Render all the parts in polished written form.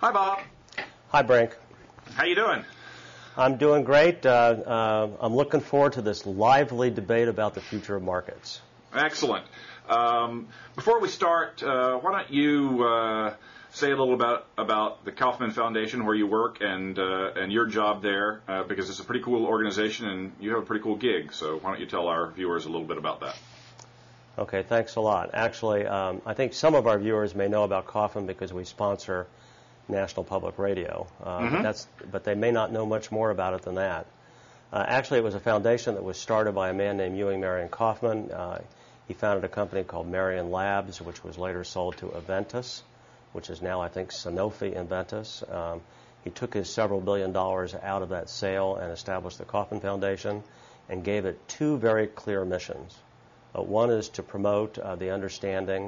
Hi, Bob. Hi, Brink. How you doing? I'm doing great. I'm looking forward to this lively debate about the future of markets. Excellent. Before we start, why don't you say a little about the Kauffman Foundation, where you work, and your job there, because it's a pretty cool organization and you have a pretty cool gig. So why don't you tell our viewers a little bit about that? Okay, thanks a lot. Actually, I think some of our viewers may know about Kauffman because we sponsor National Public Radio, but they may not know much more about it than that. Actually, it was a foundation that was started by a man named Ewing Marion Kauffman. He founded a company called Marion Labs, which was later sold to Aventis, which is now, I think, Sanofi Aventis. He took his several $1 billion out of that sale and established the Kauffman Foundation and gave it two very clear missions. One is to promote the understanding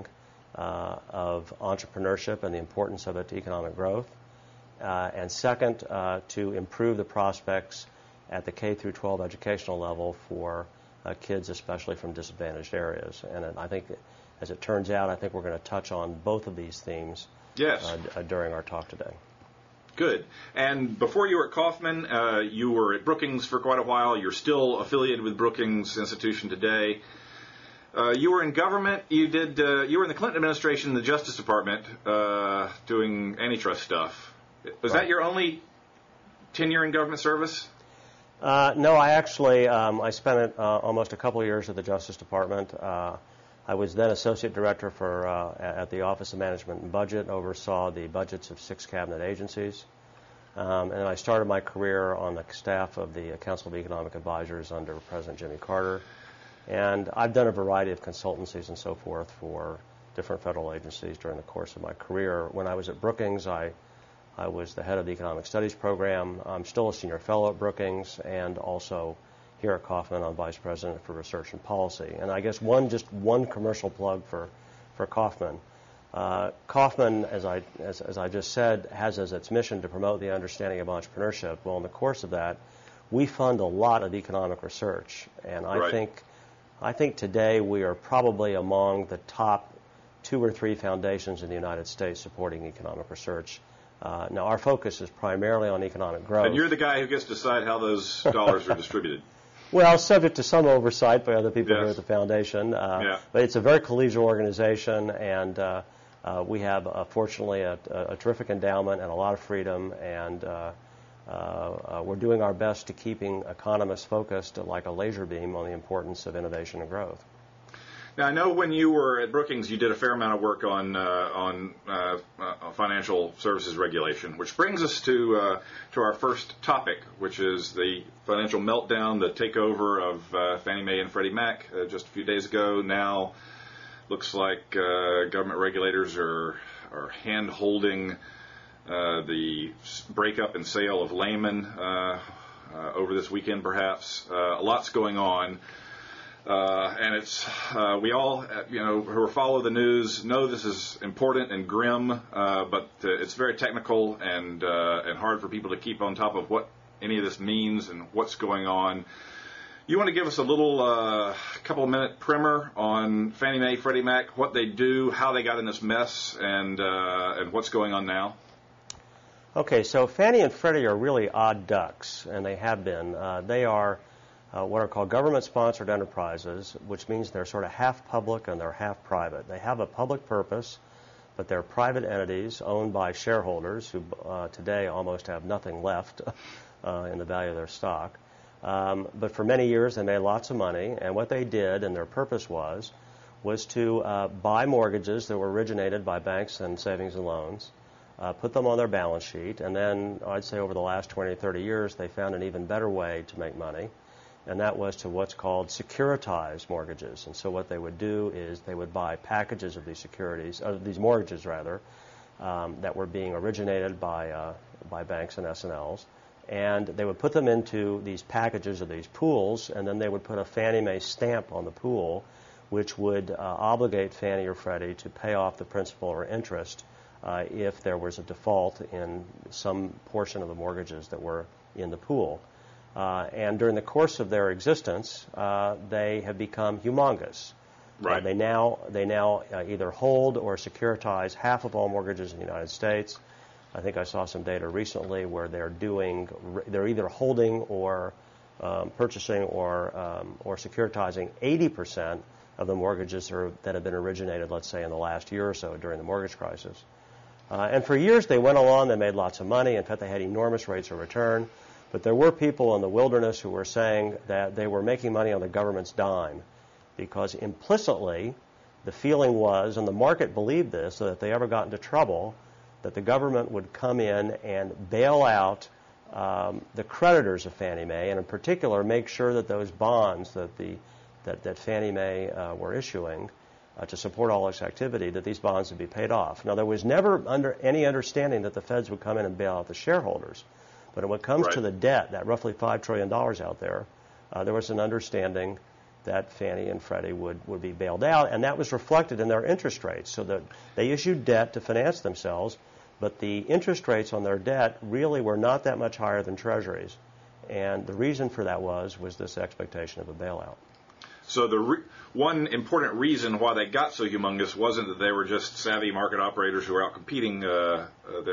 of entrepreneurship and the importance of it to economic growth, and second, to improve the prospects at the K through 12 educational level for kids, especially from disadvantaged areas. And I think, as it turns out, I think we're going to touch on both of these themes during our talk today. Good. And before you were at Kauffman, you were at Brookings for quite a while. You're still affiliated with Brookings Institution today. You were in government. You were in the Clinton administration in the Justice Department doing antitrust stuff. Was that your only tenure in government service? No, I actually I spent almost a couple of years at the Justice Department. I was then associate director at the Office of Management and Budget, oversaw the budgets of 6 cabinet agencies. And I started my career on the staff of the Council of Economic Advisors under President Jimmy Carter. And I've done a variety of consultancies and so forth for different federal agencies during the course of my career. When I was at Brookings, I was the head of the Economic Studies program. I'm still a senior fellow at Brookings and also here at Kauffman I'm vice president for research and policy. And I guess one commercial plug for Kauffman. Kauffman, as I just said, has as its mission to promote the understanding of entrepreneurship. Well, in the course of that, we fund a lot of economic research, and I think today we are probably among the top 2 or 3 foundations in the United States supporting economic research. Now, our focus is primarily on economic growth. And you're the guy who gets to decide how those dollars are distributed. Well, subject to some oversight by other people here at the foundation. But it's a very collegial organization, and we have, fortunately, a terrific endowment and a lot of freedom, and we're doing our best to keeping economists focused like a laser beam on the importance of innovation and growth. Now, I know when you were at Brookings, you did a fair amount of work on financial services regulation, which brings us to our first topic, which is the financial meltdown, the takeover of Fannie Mae and Freddie Mac just a few days ago. Now, looks like government regulators are hand-holding the breakup and sale of Lehman over this weekend, perhaps. A lot's going on. And it's we all, who follow the news know this is important and grim, but it's very technical and hard for people to keep on top of what any of this means and what's going on. You want to give us a little couple of minute primer on Fannie Mae, Freddie Mac, what they do, how they got in this mess, and what's going on now? Okay, so Fannie and Freddie are really odd ducks, and they have been. They are what are called government-sponsored enterprises, which means they're sort of half public and they're half private. They have a public purpose, but they're private entities owned by shareholders who today almost have nothing left in the value of their stock. But for many years they made lots of money, and what they did, and their purpose was to buy mortgages that were originated by banks and savings and loans, put them on their balance sheet, and then I'd say over the last 20 or 30 years they found an even better way to make money, and that was to what's called securitized mortgages. And so what they would do is they would buy packages of these securities, these mortgages rather, that were being originated by banks and S&Ls, and they would put them into these packages or these pools, and then they would put a Fannie Mae stamp on the pool, which would obligate Fannie or Freddie to pay off the principal or interest if there was a default in some portion of the mortgages that were in the pool. And during the course of their existence, they have become humongous. Right. They now either hold or securitize half of all mortgages in the United States. I think I saw some data recently where they're either holding or purchasing or securitizing 80% of the mortgages that have been originated, let's say, in the last year or so during the mortgage crisis. And for years they went along, they made lots of money. In fact, they had enormous rates of return. But there were people in the wilderness who were saying that they were making money on the government's dime because implicitly the feeling was, and the market believed this, so that if they ever got into trouble, that the government would come in and bail out the creditors of Fannie Mae, and in particular make sure that those bonds that Fannie Mae were issuing to support all this activity, that these bonds would be paid off. Now, there was never any understanding that the feds would come in and bail out the shareholders. But when it comes to the debt, that roughly $5 trillion out there, there was an understanding that Fannie and Freddie would be bailed out, and that was reflected in their interest rates, so that they issued debt to finance themselves, but the interest rates on their debt really were not that much higher than treasuries. And the reason for that was this expectation of a bailout. So the one important reason why they got so humongous wasn't that they were just savvy market operators who were out competing the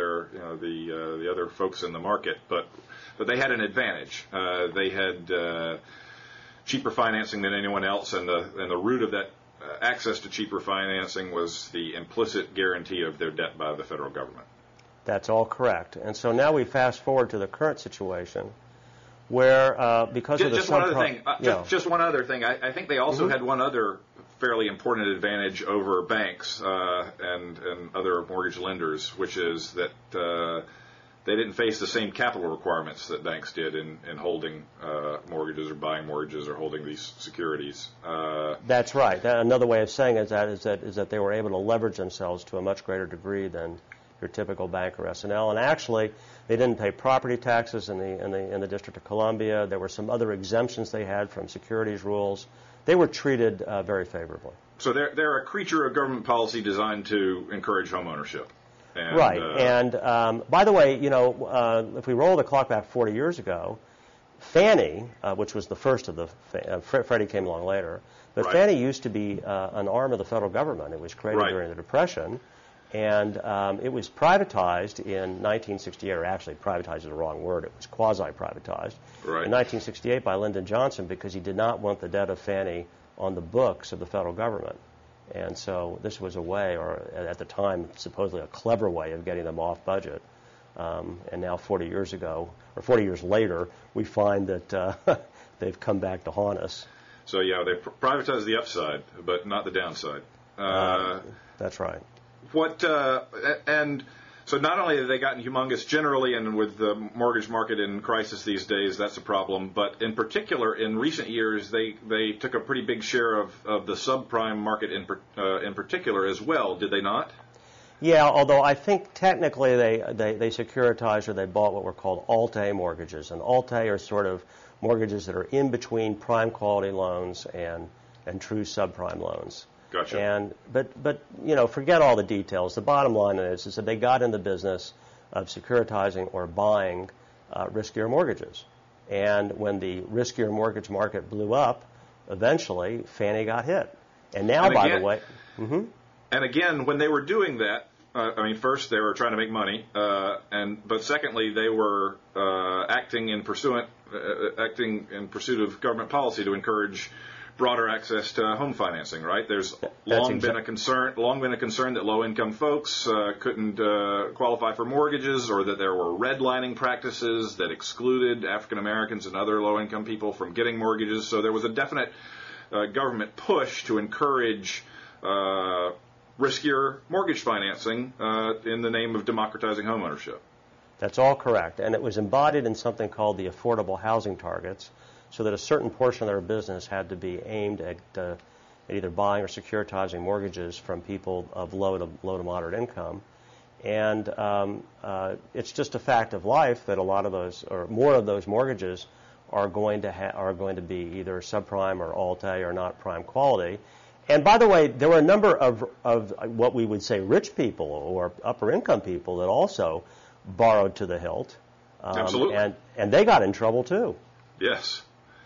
other folks in the market, but they had an advantage. They had cheaper financing than anyone else, and the root of that access to cheaper financing was the implicit guarantee of their debt by the federal government. That's all correct. And so now we fast forward to the current situation, where because of the just one other thing. I think they also had one other fairly important advantage over banks and other mortgage lenders, which is that they didn't face the same capital requirements that banks did in holding mortgages or buying mortgages or holding these securities. That's right. Another way of saying is that they were able to leverage themselves to a much greater degree than your typical bank or S&L. And actually, they didn't pay property taxes in the District of Columbia. There were some other exemptions they had from securities rules. They were treated very favorably. So they're a creature of government policy designed to encourage home ownership. And, right. And by the way, if we roll the clock back 40 years ago, Fannie, which was the first of the Freddie came along later, but Fannie used to be an arm of the federal government. It was created during the Depression. And it was privatized in 1968, or actually privatized is the wrong word, it was quasi-privatized, in 1968 by Lyndon Johnson because he did not want the debt of Fannie on the books of the federal government. And so this was a way, or at the time, supposedly a clever way of getting them off budget. And now 40 years ago, or 40 years later, we find that they've come back to haunt us. So, yeah, they privatized the upside, but not the downside. That's right. And so not only have they gotten humongous generally, and with the mortgage market in crisis these days, that's a problem, but in particular, in recent years, they took a pretty big share of the subprime market in particular as well, did they not? Yeah, although I think technically they securitized or they bought what were called Alt-A mortgages, and Alt-A are sort of mortgages that are in between prime quality loans and true subprime loans. Gotcha. But forget all the details. The bottom line is that they got in the business of securitizing or buying riskier mortgages. And when the riskier mortgage market blew up, eventually Fannie got hit. And now, by the way... And again, when they were doing that, first they were trying to make money, but secondly, they were acting in pursuit of government policy to encourage broader access to home financing, right? There's long been a concern that low-income folks couldn't qualify for mortgages, or that there were redlining practices that excluded African Americans and other low-income people from getting mortgages. So there was a definite government push to encourage riskier mortgage financing in the name of democratizing homeownership. That's all correct, and it was embodied in something called the Affordable Housing Targets, so that a certain portion of their business had to be aimed at either buying or securitizing mortgages from people of low to moderate income. And it's just a fact of life that a lot of those, or more of those mortgages, are going to be either subprime or Alt-A or not prime quality. And by the way, there were a number of what we would say rich people or upper income people that also borrowed to the hilt. Absolutely. And they got in trouble too. Yes.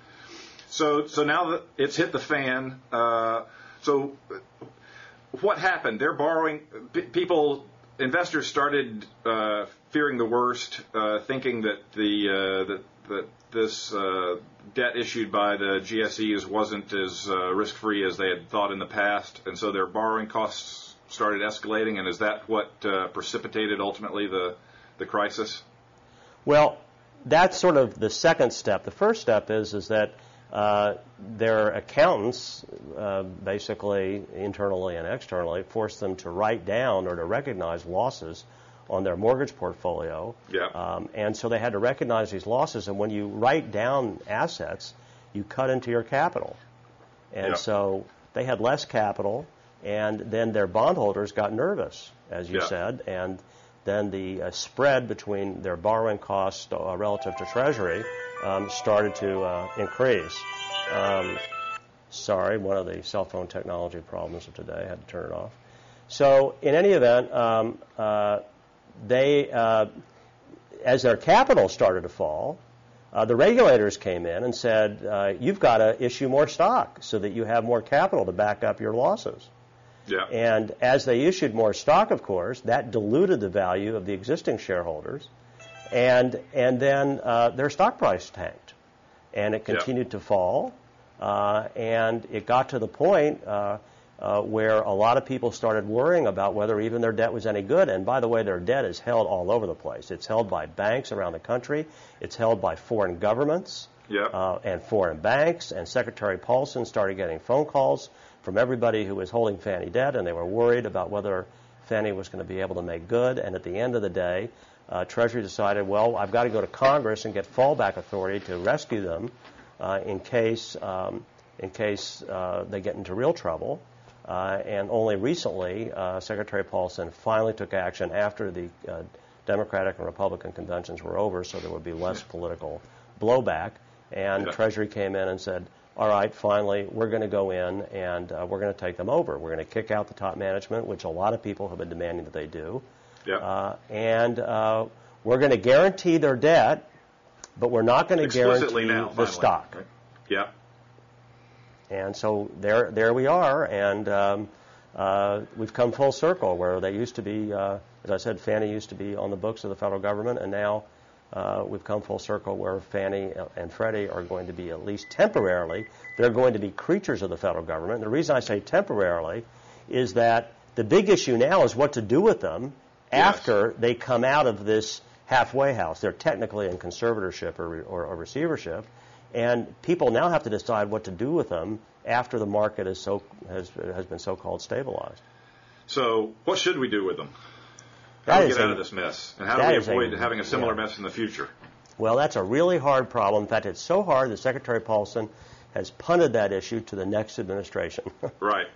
So now that it's hit the fan, so what happened? They're borrowing. People investors started fearing the worst, thinking that that this debt issued by the GSEs wasn't as risk-free as they had thought in the past, and so their borrowing costs started escalating. And is that what precipitated ultimately the crisis? Well, that's sort of the second step. The first step is that their accountants, basically internally and externally, forced them to write down or to recognize losses on their mortgage portfolio. Yeah. And so they had to recognize these losses. And when you write down assets, you cut into your capital. And Yeah. so they had less capital, and then their bondholders got nervous, as you Yeah. said, and then the spread between their borrowing costs relative to Treasury started to increase. Sorry, one of the cell phone technology problems of today. I had to turn it off. So in any event, as their capital started to fall, the regulators came in and said, you've got to issue more stock so that you have more capital to back up your losses. Yeah. And as they issued more stock, of course, that diluted the value of the existing shareholders, and then their stock price tanked, and it continued to fall, and it got to the point where a lot of people started worrying about whether even their debt was any good. And by the way, their debt is held all over the place. It's held by banks around the country. It's held by foreign governments and foreign banks. And Secretary Paulson started getting phone calls from everybody who was holding Fannie debt, and they were worried about whether Fannie was going to be able to make good. And at the end of the day, Treasury decided, well, I've got to go to Congress and get fallback authority to rescue them in case they get into real trouble. And only recently, Secretary Paulson finally took action after the Democratic and Republican conventions were over, so there would be less political blowback. And Treasury came in and said, all right, finally, we're going to go in and we're going to take them over. We're going to kick out the top management, which a lot of people have been demanding that they do. And we're going to guarantee their debt, but we're not going to guarantee the stock. Right. Yeah. And so there we are, and we've come full circle where they used to be, as I said, Fannie used to be on the books of the federal government, and now we've come full circle where Fannie and Freddie are going to be, at least temporarily, they're going to be creatures of the federal government. And the reason I say temporarily is that the big issue now is what to do with them after they come out of this halfway house. They're technically in conservatorship or receivership. And people now have to decide what to do with them after the market has been so-called stabilized. So what should we do with them? How do we get out of this mess? And how do we avoid having a similar mess in the future? Well, that's a really hard problem. In fact, it's so hard that Secretary Paulson has punted that issue to the next administration. Right.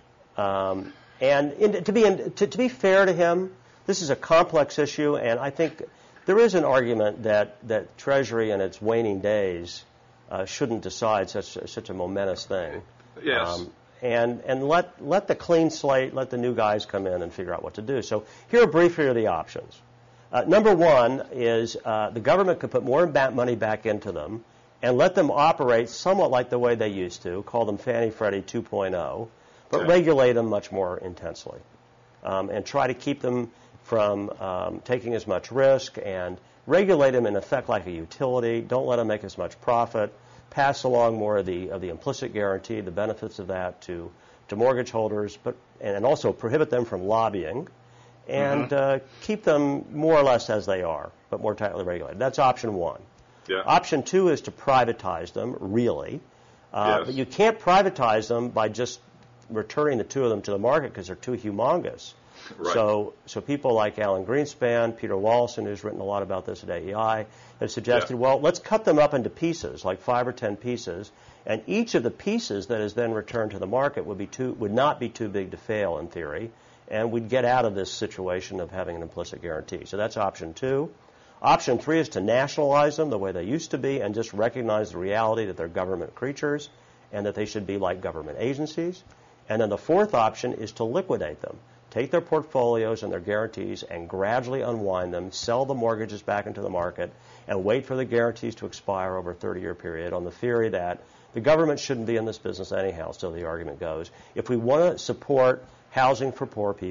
And to be fair to him, this is a complex issue, and I think there is an argument that Treasury in its waning days shouldn't decide such a momentous thing. Yes. And let the clean slate, let the new guys come in and figure out what to do. So here briefly are the options. Number one is the government could put more money back into them and let them operate somewhat like the way they used to, call them Fannie Freddie 2.0, but regulate them much more intensely and try to keep them from taking as much risk and regulate them in effect like a utility. Don't let them make as much profit. Pass along more of the implicit guarantee, the benefits of that to mortgage holders, and also prohibit them from lobbying, and keep them more or less as they are, but more tightly regulated. That's option one. Yeah. Option two is to privatize them, really. But you can't privatize them by just returning the two of them to the market because they're too humongous. Right. So people like Alan Greenspan, Peter Wallison, who's written a lot about this at AEI, have suggested, well, let's cut them up into pieces, like 5 or 10 pieces, and each of the pieces that is then returned to the market would not be too big to fail in theory, and we'd get out of this situation of having an implicit guarantee. So that's option two. Option three is to nationalize them the way they used to be and just recognize the reality that they're government creatures and that they should be like government agencies. And then the fourth option is to liquidate them. Take their portfolios and their guarantees and gradually unwind them, sell the mortgages back into the market, and wait for the guarantees to expire over a 30-year period on the theory that the government shouldn't be in this business anyhow, so the argument goes. If we want to support housing for poor people,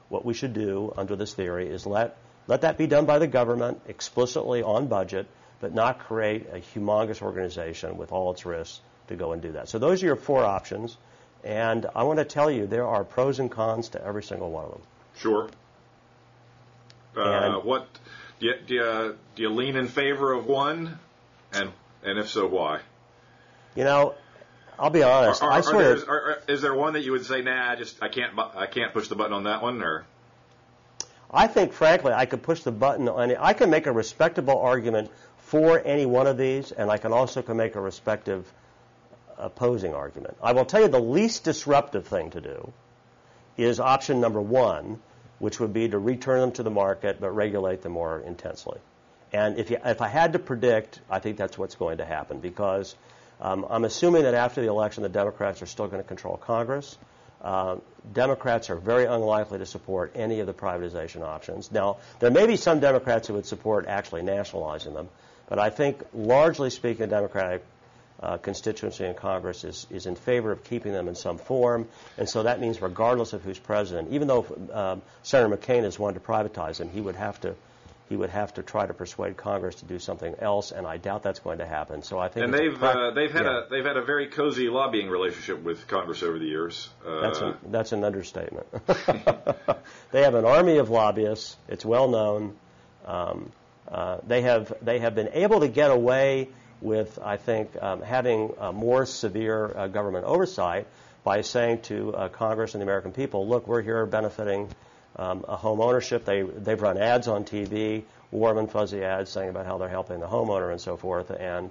what we should do under this theory is let that be done by the government explicitly on budget, but not create a humongous organization with all its risks to go and do that. So those are your 4 options, and I want to tell you there are pros and cons to every single one of them. Sure. What do you lean in favor of one, and if so, why? You know, I'll be honest. Is there one that you would say, nah, I can't push the button on that one, or? I think, frankly, I could push the button on it. I can make a respectable argument for any one of these, and I can also make a respective opposing argument. I will tell you the least disruptive thing to do is option number 1, which would be to return them to the market but regulate them more intensely. And if I had to predict, I think that's what's going to happen, because I'm assuming that after the election the Democrats are still going to control Congress. Democrats are very unlikely to support any of the privatization options. Now, there may be some Democrats who would support actually nationalizing them, but I think, largely speaking, the Democratic constituency in Congress is in favor of keeping them in some form, and so that means regardless of who's president, even though Senator McCain has wanted to privatize them, he would have to try to persuade Congress to do something else, and I doubt that's going to happen. So I think, and they've had a very cozy lobbying relationship with Congress over the years. That's an understatement. They have an army of lobbyists. It's well known. They have been able to get away with, I think, having more severe government oversight by saying to Congress and the American people, look, we're here benefiting a home ownership. They've run ads on TV, warm and fuzzy ads saying about how they're helping the homeowner and so forth. And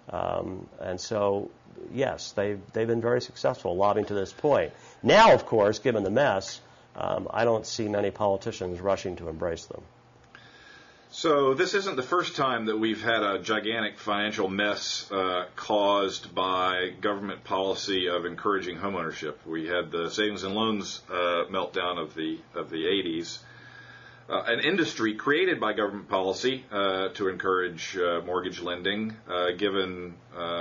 so, yes, they've been very successful lobbying to this point. Now, of course, given the mess, I don't see many politicians rushing to embrace them. So this isn't the first time that we've had a gigantic financial mess caused by government policy of encouraging homeownership. We had the savings and loans meltdown of the 80s, an industry created by government policy to encourage mortgage lending, given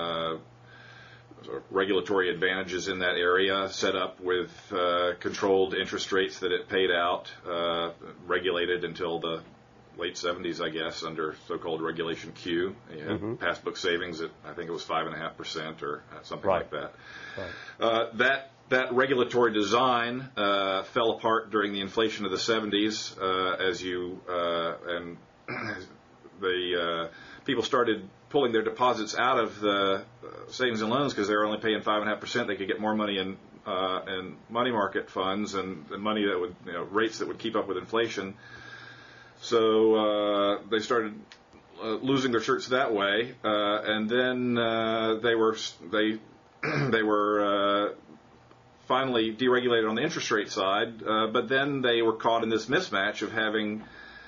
sort of regulatory advantages in that area, set up with controlled interest rates that it paid out, regulated until the late 70s, I guess, under so-called Regulation Q. You had passbook savings at, I think it was 5.5% or something like that. Right. That regulatory design fell apart during the inflation of the 70s and the people started pulling their deposits out of the savings and loans because they were only paying 5.5%. They could get more money in money market funds and money that would, rates that would keep up with inflation. So they started losing their shirts that way, and then they were finally deregulated on the interest rate side. But then they were caught in this mismatch of having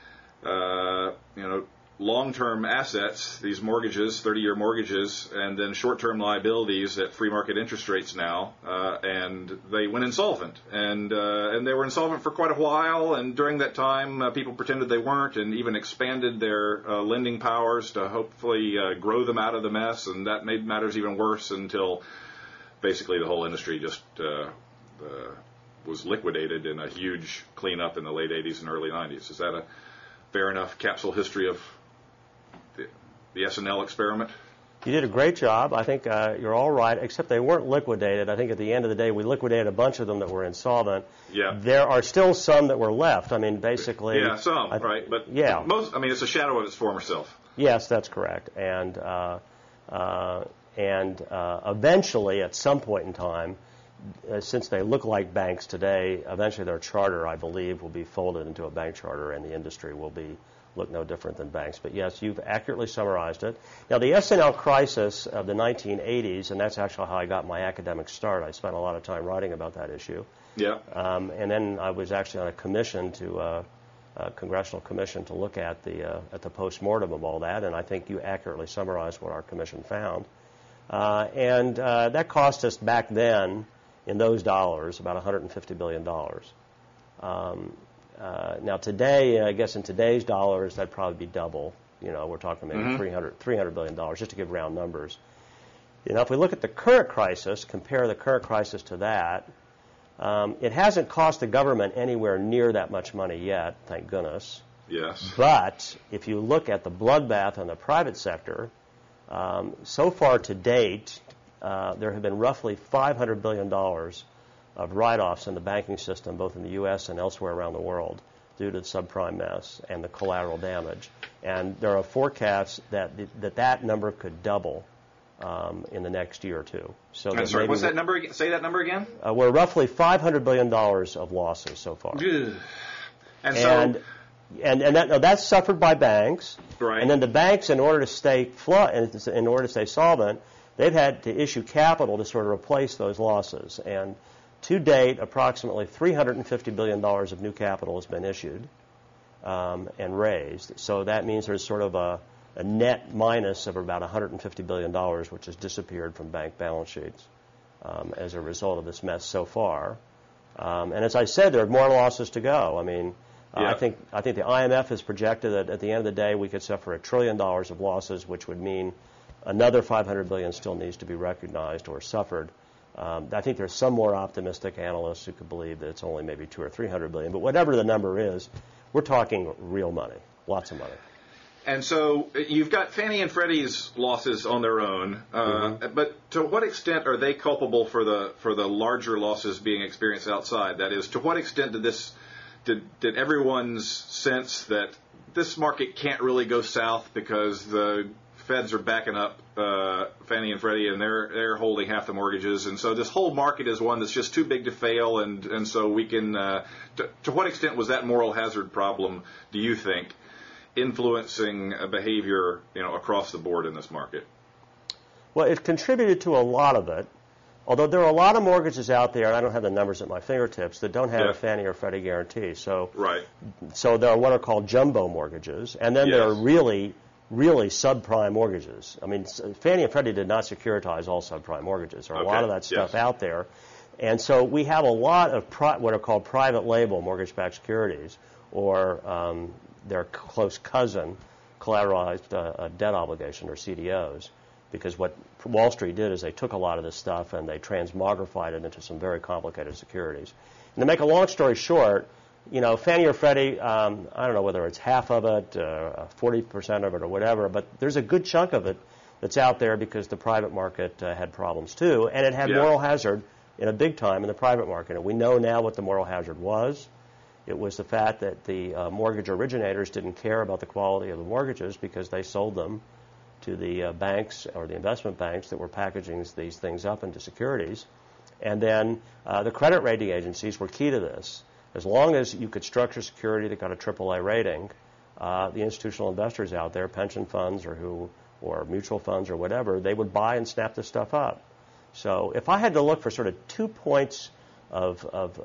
long-term assets, these mortgages, 30-year mortgages, and then short-term liabilities at free market interest rates now, and they went insolvent. And they were insolvent for quite a while, and during that time, people pretended they weren't and even expanded their lending powers to hopefully grow them out of the mess, and that made matters even worse until basically the whole industry just was liquidated in a huge cleanup in the late 80s and early 90s. Is that a fair enough capsule history of the S&L experiment? You did a great job. I think you're all right, except they weren't liquidated. I think at the end of the day, we liquidated a bunch of them that were insolvent. Yeah. There are still some that were left. I mean, basically. Yeah, some, right. But yeah. Most, it's a shadow of its former self. Yes, that's correct. And eventually, at some point in time, since they look like banks today, eventually their charter, I believe, will be folded into a bank charter, and the industry will look no different than banks. But yes, you've accurately summarized it. Now, the S&L crisis of the 1980s, and that's actually how I got my academic start. I spent a lot of time writing about that issue. Yeah. And then I was actually on a commission a congressional commission to look at the postmortem of all that, and I think you accurately summarized what our commission found. And that cost us back then, in those dollars, about $150 billion. Now today, I guess in today's dollars, that'd probably be double. We're talking maybe $300 billion, just to give round numbers. If we look at the current crisis, compare the current crisis to that, It hasn't cost the government anywhere near that much money yet, thank goodness. Yes. But if you look at the bloodbath in the private sector, so far to date, there have been roughly $500 billion of write-offs in the banking system, both in the U.S. and elsewhere around the world, due to the subprime mess and the collateral damage. And there are forecasts that that number could double in the next year or two. So I'm sorry, what's that number? Say that number again. We're roughly $500 billion of losses so far. And so... And that's suffered by banks, right. And then the banks, in order to stay solvent, they've had to issue capital to sort of replace those losses. And to date, approximately $350 billion of new capital has been issued and raised. So that means there's sort of a net minus of about $150 billion, which has disappeared from bank balance sheets as a result of this mess so far. And as I said, there are more losses to go. I mean. Yeah. I think the IMF has projected that at the end of the day we could suffer $1 trillion of losses, which would mean another $500 billion still needs to be recognized or suffered. I think there's some more optimistic analysts who could believe that it's only maybe $200 or $300 billion. But whatever the number is, we're talking real money, lots of money. And so you've got Fannie and Freddie's losses on their own, but to what extent are they culpable for the larger losses being experienced outside? That is, to what extent did everyone's sense that this market can't really go south because the feds are backing up Fannie and Freddie and they're holding half the mortgages, and so this whole market is one that's just too big to fail, and so we can to what extent was that moral hazard problem, do you think, influencing behavior across the board in this market? Well, it contributed to a lot of it. Although there are a lot of mortgages out there, and I don't have the numbers at my fingertips, that don't have a Fannie or Freddie guarantee. So there are what are called jumbo mortgages, and then there are really, really subprime mortgages. I mean, Fannie and Freddie did not securitize all subprime mortgages. There are a lot of that stuff out there. And so we have a lot of what are called private label mortgage-backed securities, or their close cousin, collateralized debt obligation, or CDOs. Because what Wall Street did is they took a lot of this stuff and they transmogrified it into some very complicated securities. And to make a long story short, Fannie or Freddie, I don't know whether it's half of it, 40% of it, or whatever, but there's a good chunk of it that's out there because the private market had problems too, and it had moral hazard in a big time in the private market. And we know now what the moral hazard was. It was the fact that the mortgage originators didn't care about the quality of the mortgages because they sold them to the banks or the investment banks that were packaging these things up into securities. And then the credit rating agencies were key to this. As long as you could structure security that got a AAA rating, the institutional investors out there, pension funds or mutual funds or whatever, they would buy and snap this stuff up. So if I had to look for sort of 2 points of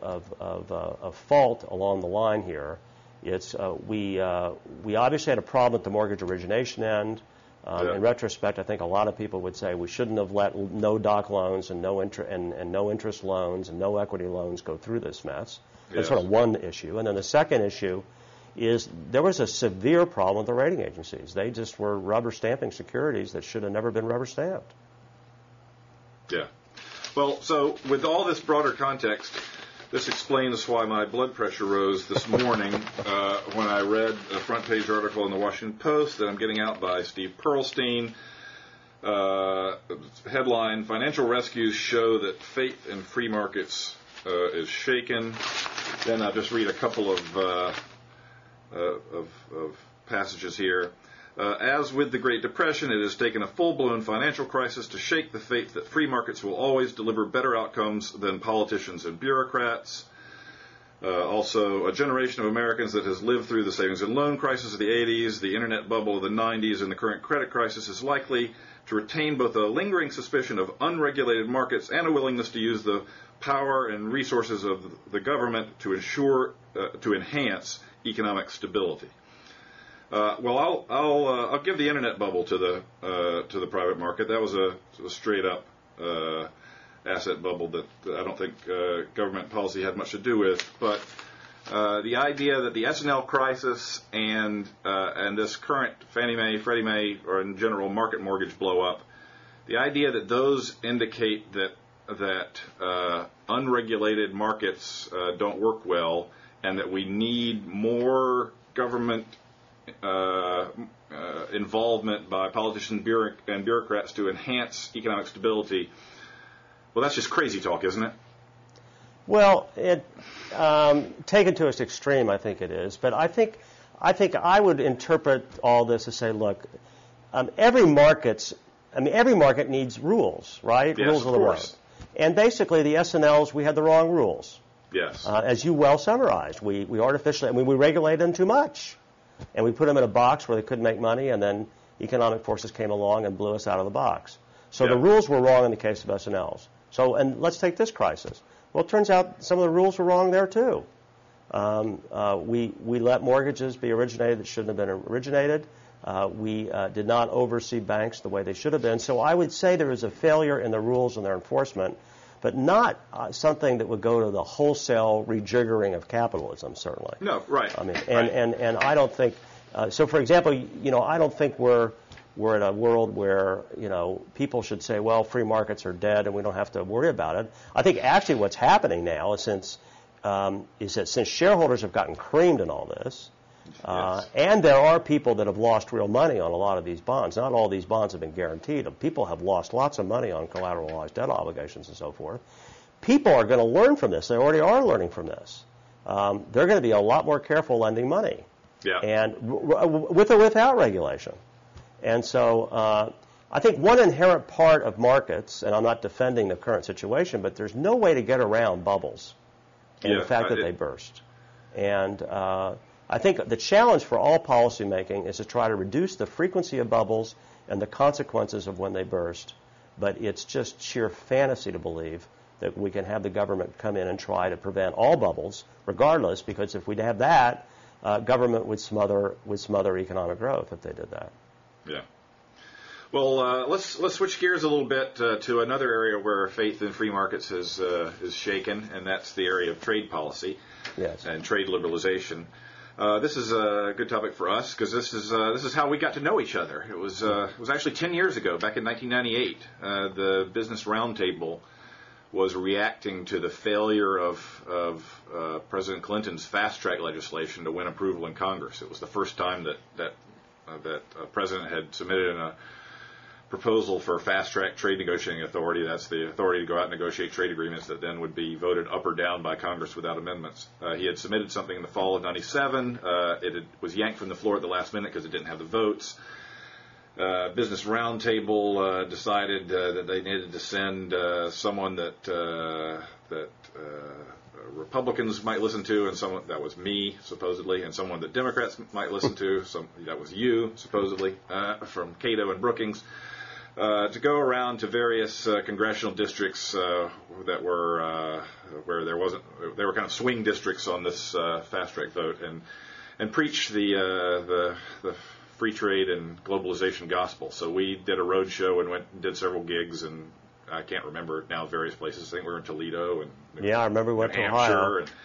fault along the line here, it's we obviously had a problem at the mortgage origination end. In retrospect, I think a lot of people would say we shouldn't have let no-doc loans and no-interest loans and no equity loans go through this mess. That's sort of one issue. And then the second issue is there was a severe problem with the rating agencies. They just were rubber stamping securities that should have never been rubber stamped. Yeah. Well, so with all this broader context, this explains why my blood pressure rose this morning when I read a front-page article in the Washington Post that I'm getting out by Steve Pearlstein. Headline, Financial Rescues Show That Faith in Free Markets is Shaken. Then I'll just read a couple of passages here. As with the Great Depression, it has taken a full-blown financial crisis to shake the faith that free markets will always deliver better outcomes than politicians and bureaucrats. Also, a generation of Americans that has lived through the savings and loan crisis of the 80s, the internet bubble of the 90s, and the current credit crisis is likely to retain both a lingering suspicion of unregulated markets and a willingness to use the power and resources of the government to enhance economic stability. Well, I'll give the internet bubble to the private market. That was a straight up asset bubble that I don't think government policy had much to do with. But the idea that the S&L crisis and this current Fannie Mae, Freddie Mae, or in general market mortgage blow up, the idea that those indicate that that unregulated markets don't work well, and that we need more government involvement by politicians and bureaucrats to enhance economic stability. Well, that's just crazy talk, isn't it? Well, taken to its extreme, I think it is. But I think I would interpret all this to say, look, every market needs rules, right? Yes, rules of the course. road. And basically, the S&Ls, we had the wrong rules. Yes. As you well summarized, we artificially, we regulated them too much. And we put them in a box where they couldn't make money, and then economic forces came along and blew us out of the box. So Yeah. the rules were wrong in the case of S&Ls. So, and let's take this crisis. Well, it turns out some of the rules were wrong there, too. We let mortgages be originated that shouldn't have been originated. We did not oversee banks the way they should have been. So I would say there was a failure in the rules and their enforcement, but not something that would go to the wholesale rejiggering of capitalism, certainly. No, right. I mean, Right. and I don't think, so for example, I don't think we're in a world where, people should say, well, free markets are dead and we don't have to worry about it. I think actually what's happening now is that since shareholders have gotten creamed in all this, Yes. and there are people that have lost real money on a lot of these bonds. Not all these bonds have been guaranteed. People have lost lots of money on collateralized debt obligations and so forth. People are going to learn from this. They already are learning from this. They're going to be a lot more careful lending money, Yeah. and with or without regulation. And so I think one inherent part of markets, and I'm not defending the current situation, but there's no way to get around bubbles and Yeah, the fact that they burst. And I think the challenge for all policymaking is to try to reduce the frequency of bubbles and the consequences of when they burst. But it's just sheer fantasy to believe that we can have the government come in and try to prevent all bubbles, regardless, because if we'd have that, government would smother economic growth if they did that. Yeah. Well, let's switch gears a little bit to another area where faith in free markets is shaken, and that's the area of trade policy. Yes. And trade liberalization. This is a good topic for us because this is how we got to know each other. It was actually 10 years ago, back in 1998. The Business Roundtable was reacting to the failure of President Clinton's fast track legislation to win approval in Congress. It was the first time that a president had submitted a proposal for fast track trade negotiating authority. That's the authority to go out and negotiate trade agreements that then would be voted up or down by Congress without amendments. He had submitted something in the fall of '97. It was yanked from the floor at the last minute because it didn't have the votes. Business Roundtable decided that they needed to send someone that Republicans might listen to, and someone that was me, supposedly, and someone that Democrats might listen to. That was you, supposedly, from Cato and Brookings. To go around to various congressional districts that were where they were kind of swing districts on this fast track vote, and preach the free trade and globalization gospel. So we did a road show and went and did several gigs, and I can't remember now various places. I think we were in Toledo and Yeah, I remember we went to Ohio. and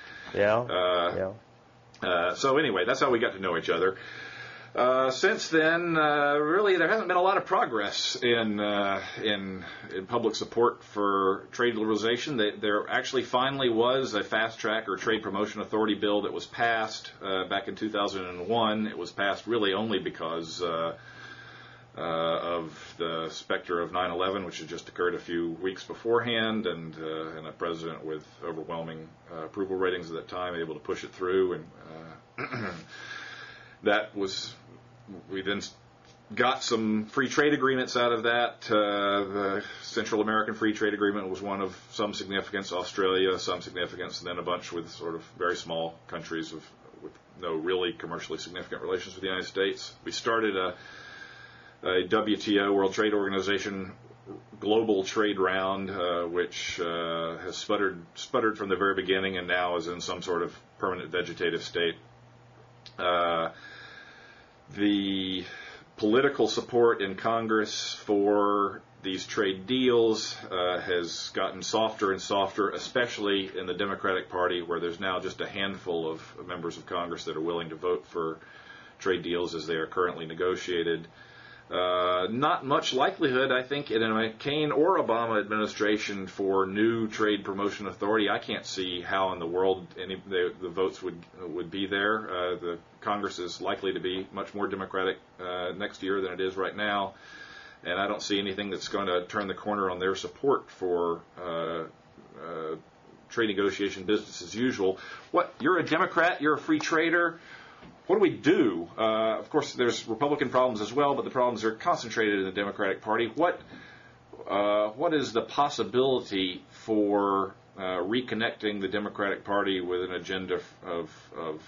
Yeah. so anyway, that's how we got to know each other. Since then, really, there hasn't been a lot of progress in public support for trade liberalization. There actually finally was a fast track or trade promotion authority bill that was passed back in 2001. It was passed really only because of the specter of 9/11, which had just occurred a few weeks beforehand, and a president with overwhelming approval ratings at that time able to push it through, and we then got some free trade agreements out of that. The Central American Free Trade Agreement was one of some significance, Australia some significance, and then a bunch with sort of very small countries with no really commercially significant relations with the United States. We started a WTO, World Trade Organization, global trade round, which has sputtered from the very beginning and now is in some sort of permanent vegetative state. The political support in Congress for these trade deals has gotten softer and softer, especially in the Democratic Party, where there's now just a handful of members of Congress that are willing to vote for trade deals as they are currently negotiated. Not much likelihood, I think, in a McCain or Obama administration for new trade promotion authority. I can't see how in the world the votes would be there. The Congress is likely to be much more Democratic next year than it is right now, and I don't see anything that's going to turn the corner on their support for trade negotiation business as usual. You're a Democrat, you're a free trader. What do we do? Of course, there's Republican problems as well, but the problems are concentrated in the Democratic Party. What is the possibility for reconnecting the Democratic Party with an agenda of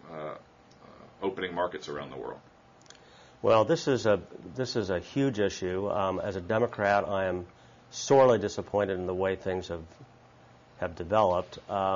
opening markets around the world? Well, this is a huge issue. As a Democrat, I am sorely disappointed in the way things have developed.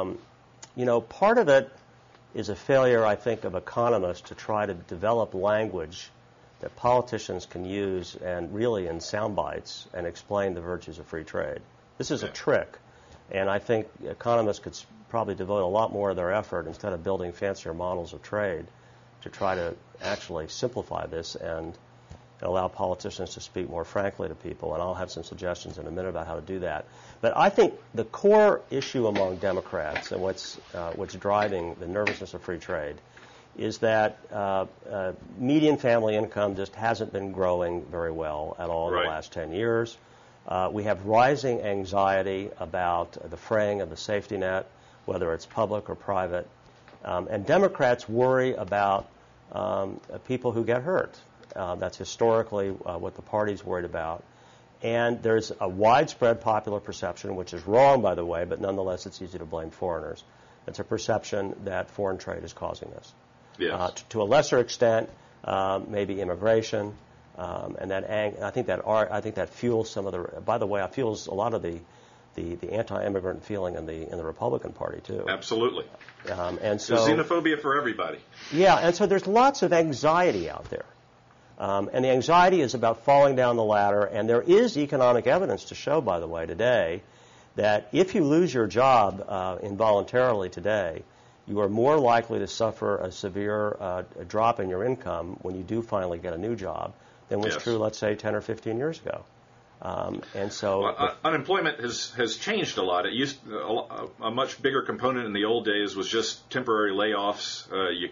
Part of it is a failure, I think, of economists to try to develop language that politicians can use and really in sound bites and explain the virtues of free trade. This is a trick, and I think economists could probably devote a lot more of their effort instead of building fancier models of trade to try to actually simplify this and allow politicians to speak more frankly to people, and I'll have some suggestions in a minute about how to do that. But I think the core issue among Democrats and what's driving the nervousness of free trade is that median family income just hasn't been growing very well at all in the last 10 years. We have rising anxiety about the fraying of the safety net, whether it's public or private, and Democrats worry about people who get hurt. That's historically what the party's worried about. And there's a widespread popular perception, which is wrong, by the way, but nonetheless it's easy to blame foreigners. It's a perception that foreign trade is causing this. Yes. To a lesser extent, maybe immigration, and I think that fuels some of the. By the way, it fuels a lot of the anti-immigrant feeling in the Republican Party too. Absolutely. And so there's xenophobia for everybody. Yeah, and so there's lots of anxiety out there. And the anxiety is about falling down the ladder, and there is economic evidence to show, by the way, today, that if you lose your job involuntarily today, you are more likely to suffer a severe drop in your income when you do finally get a new job than was true, let's say, 10 or 15 years ago. And so unemployment has changed a lot. It used a much bigger component in the old days was just temporary layoffs.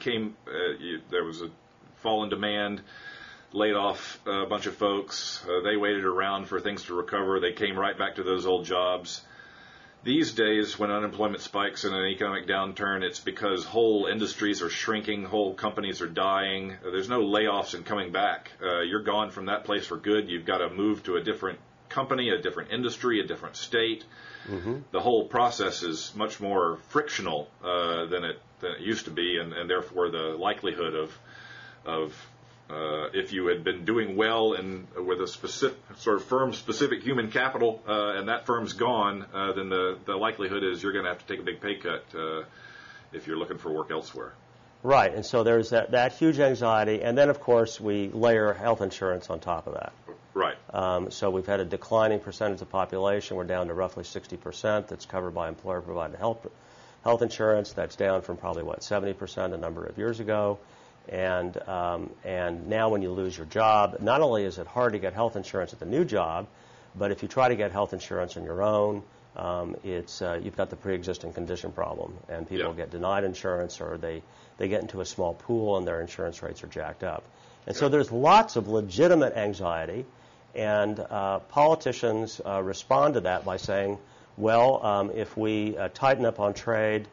There was a fall in demand, laid off a bunch of folks. They waited around for things to recover. They came right back to those old jobs. These days, when unemployment spikes in an economic downturn, it's because whole industries are shrinking, whole companies are dying. There's no layoffs and coming back. You're gone from that place for good. You've got to move to a different company, a different industry, a different state. Mm-hmm. The whole process is much more frictional than it used to be, and therefore the likelihood of if you had been doing well with a specific sort of firm-specific human capital, and that firm's gone, then the likelihood is you're going to have to take a big pay cut if you're looking for work elsewhere. Right, and so there's that huge anxiety, and then, of course, we layer health insurance on top of that. Right. So we've had a declining percentage of the population. We're down to roughly 60% that's covered by employer-provided health insurance. That's down from probably, 70% a number of years ago. And now when you lose your job, not only is it hard to get health insurance at the new job, but if you try to get health insurance on your own, you've got the pre-existing condition problem, and people get denied insurance, or they get into a small pool and their insurance rates are jacked up. And so there's lots of legitimate anxiety, and politicians respond to that by saying, well, if we tighten up on trade,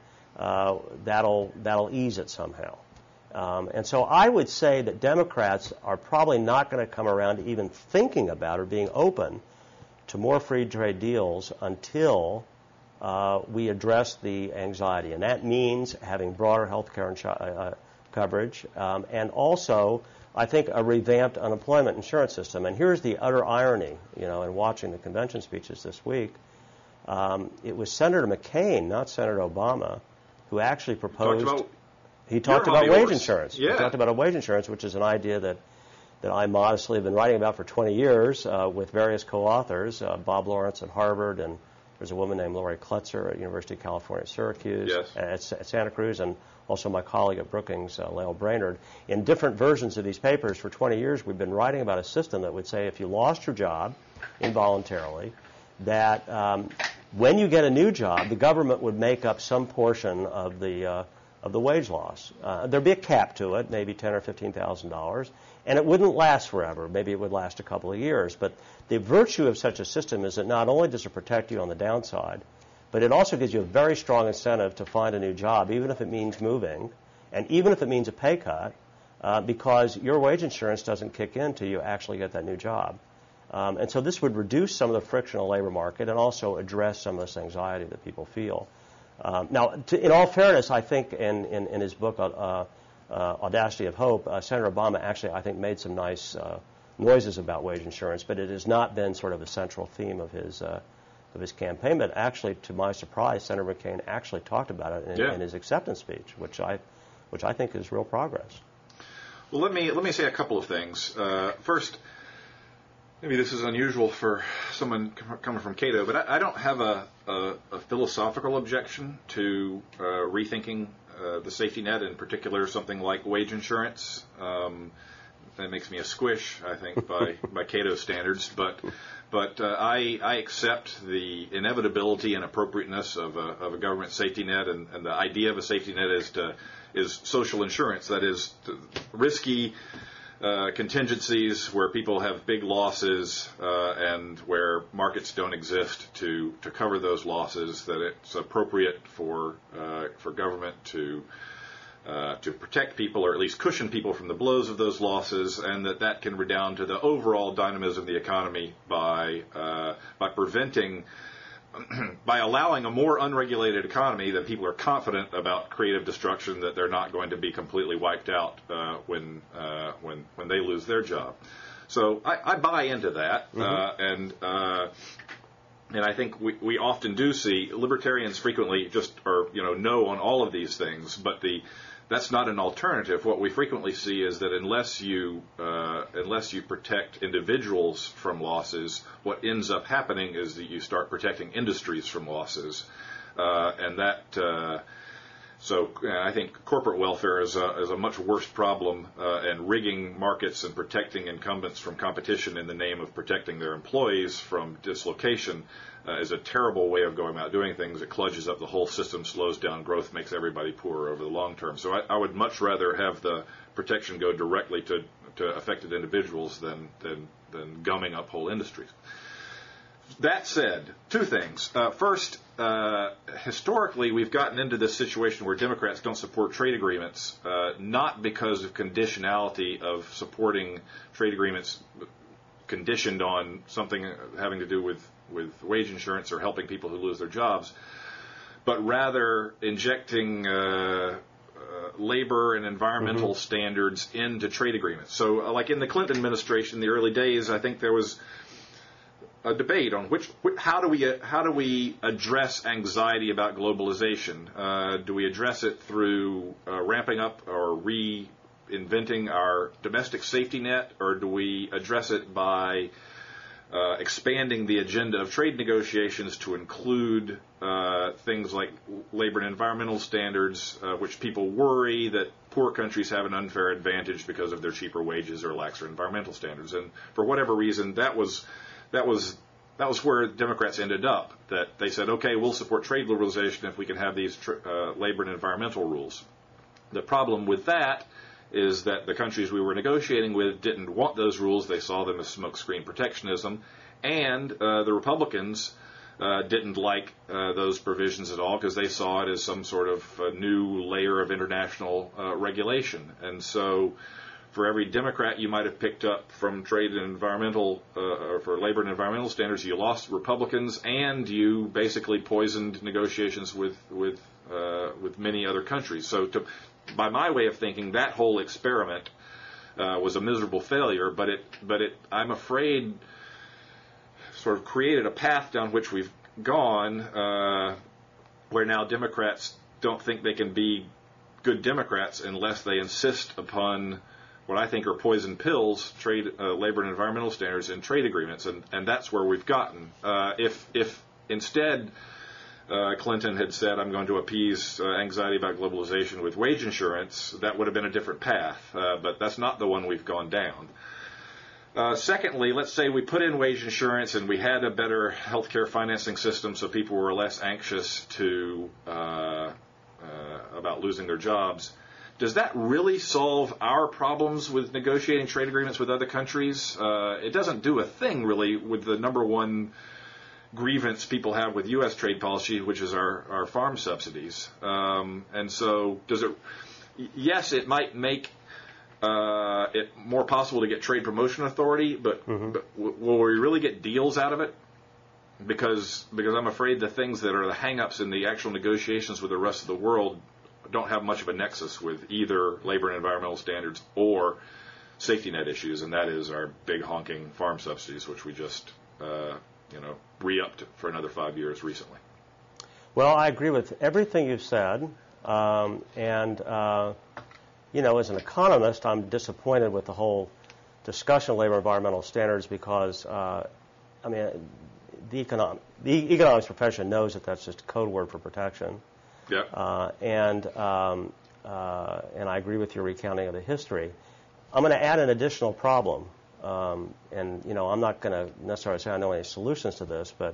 that'll ease it somehow. And so I would say that Democrats are probably not going to come around to even thinking about or being open to more free trade deals until we address the anxiety. And that means having broader health care coverage, and also, I think, a revamped unemployment insurance system. And here's the utter irony, in watching the convention speeches this week. It was Senator McCain, not Senator Obama, who actually proposed... He talked about wage insurance. Yeah. He talked about a wage insurance, which is an idea that I modestly have been writing about for 20 years with various co-authors, Bob Lawrence at Harvard and There's a woman named Lori Klutzer at University of California, Syracuse, Yes. at Santa Cruz, and also my colleague at Brookings, Lael Brainerd. In different versions of these papers for 20 years, we've been writing about a system that would say if you lost your job involuntarily, that when you get a new job, the government would make up some portion of the wage loss. There'd be a cap to it, maybe $10,000 or $15,000, and it wouldn't last forever. Maybe it would last a couple of years. But the virtue of such a system is that not only does it protect you on the downside, but it also gives you a very strong incentive to find a new job, even if it means moving, and even if it means a pay cut, because your wage insurance doesn't kick in until you actually get that new job. And so this would reduce some of the friction in the labor market and also address some of this anxiety that people feel. Now, in all fairness, I think in his book, Audacity of Hope, Senator Obama actually, I think, made some nice noises about wage insurance, but it has not been sort of a central theme of his campaign. But actually, to my surprise, Senator McCain actually talked about it in his acceptance speech, which I think is real progress. Well, let me say a couple of things. First, maybe this is unusual for someone coming from Cato, but I don't have a philosophical objection to rethinking the safety net, in particular something like wage insurance. That makes me a squish, I think, by Cato standards. But I accept the inevitability and appropriateness of a government safety net, and the idea of a safety net is social insurance. That is risky contingencies where people have big losses and where markets don't exist to cover those losses. That it's appropriate for government to protect people, or at least cushion people from the blows of those losses, and that can redound to the overall dynamism of the economy by preventing, by allowing a more unregulated economy that people are confident about creative destruction, that they're not going to be completely wiped out when they lose their job. So I buy into that, and I think we often do see libertarians frequently just are no on all of these things, but that's not an alternative. What we frequently see is that unless you protect individuals from losses, what ends up happening is that you start protecting industries from losses, So I think corporate welfare is a much worse problem, and rigging markets and protecting incumbents from competition in the name of protecting their employees from dislocation is a terrible way of going about doing things. It cludges up the whole system, slows down growth, makes everybody poorer over the long term. So I would much rather have the protection go directly to affected individuals than gumming up whole industries. That said, two things. First, historically, we've gotten into this situation where Democrats don't support trade agreements, not because of conditionality of supporting trade agreements conditioned on something having to do with wage insurance or helping people who lose their jobs, but rather injecting labor and environmental standards into trade agreements. So, like in the Clinton administration, in the early days, I think there was a debate on how do we address anxiety about globalization? Do we address it through ramping up or reinventing our domestic safety net, or do we address it by expanding the agenda of trade negotiations to include things like labor and environmental standards, which people worry that poor countries have an unfair advantage because of their cheaper wages or laxer environmental standards? And for whatever reason, that was where Democrats ended up, that they said, okay, we'll support trade liberalization if we can have these labor and environmental rules. The problem with that is that the countries we were negotiating with didn't want those rules. They saw them as smokescreen protectionism, and the Republicans didn't like those provisions at all because they saw it as some sort of new layer of international regulation. And so for every Democrat you might have picked up from trade and environmental, or for labor and environmental standards, you lost Republicans, and you basically poisoned negotiations with many other countries. So, by my way of thinking, that whole experiment was a miserable failure. But it, I'm afraid, sort of created a path down which we've gone, where now Democrats don't think they can be good Democrats unless they insist upon what I think are poison pills, trade, labor and environmental standards in trade agreements, and that's where we've gotten. If instead, Clinton had said, I'm going to appease anxiety about globalization with wage insurance, that would have been a different path. But that's not the one we've gone down. Secondly, let's say we put in wage insurance and we had a better healthcare financing system so people were less anxious about losing their jobs. Does that really solve our problems with negotiating trade agreements with other countries? It doesn't do a thing, really, with the number one grievance people have with U.S. trade policy, which is our farm subsidies. And so yes, it might make it more possible to get trade promotion authority, but will we really get deals out of it? Because I'm afraid the things that are the hang-ups in the actual negotiations with the rest of the world don't have much of a nexus with either labor and environmental standards or safety net issues, and that is our big honking farm subsidies, which we just re-upped for another 5 years recently. Well, I agree with everything you've said, as an economist, I'm disappointed with the whole discussion of labor and environmental standards because, the economics profession knows that that's just a code word for protection. Yeah. And I agree with your recounting of the history. I'm going to add an additional problem, I'm not going to necessarily say I know any solutions to this, but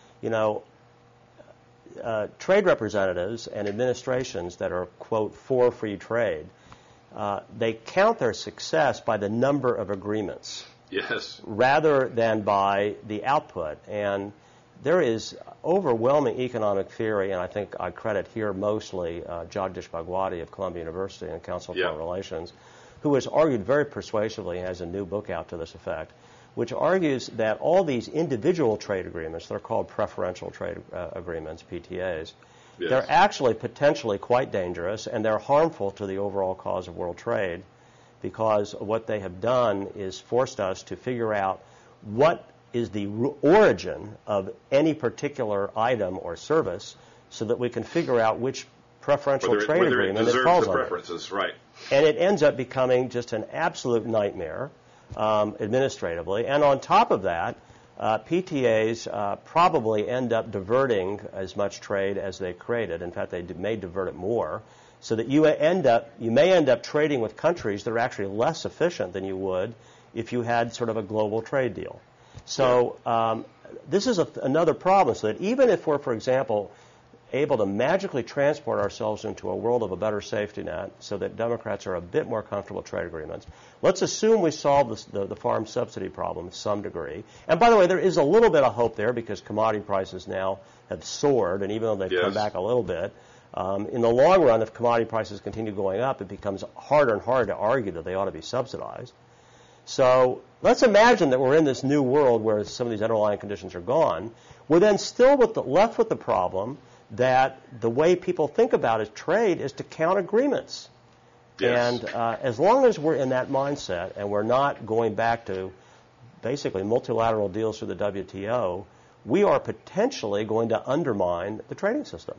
trade representatives and administrations that are, quote, for free trade, they count their success by the number of agreements. Yes. Rather than by the output. And there is overwhelming economic theory, and I think I credit here mostly Jagdish Bhagwati of Columbia University and Council of Foreign Relations, who has argued very persuasively and has a new book out to this effect, which argues that all these individual trade agreements, they're called preferential trade agreements, PTAs, they're actually potentially quite dangerous, and they're harmful to the overall cause of world trade, because what they have done is forced us to figure out what is the origin of any particular item or service so that we can figure out which preferential trade agreement it falls under. Preferences, right. And it ends up becoming just an absolute nightmare administratively. And on top of that, PTAs probably end up diverting as much trade as they created. In fact, they may divert it more, so that you may end up trading with countries that are actually less efficient than you would if you had sort of a global trade deal. So this is another problem, so that even if we're, for example, able to magically transport ourselves into a world of a better safety net so that Democrats are a bit more comfortable with trade agreements, let's assume we solve the farm subsidy problem to some degree. And by the way, there is a little bit of hope there because commodity prices now have soared, and even though they've come back a little bit, in the long run, if commodity prices continue going up, it becomes harder and harder to argue that they ought to be subsidized. So let's imagine that we're in this new world where some of these underlying conditions are gone. We're then still left with the problem that the way people think about trade is to count agreements. Yes. And as long as we're in that mindset and we're not going back to basically multilateral deals through the WTO, we are potentially going to undermine the trading system.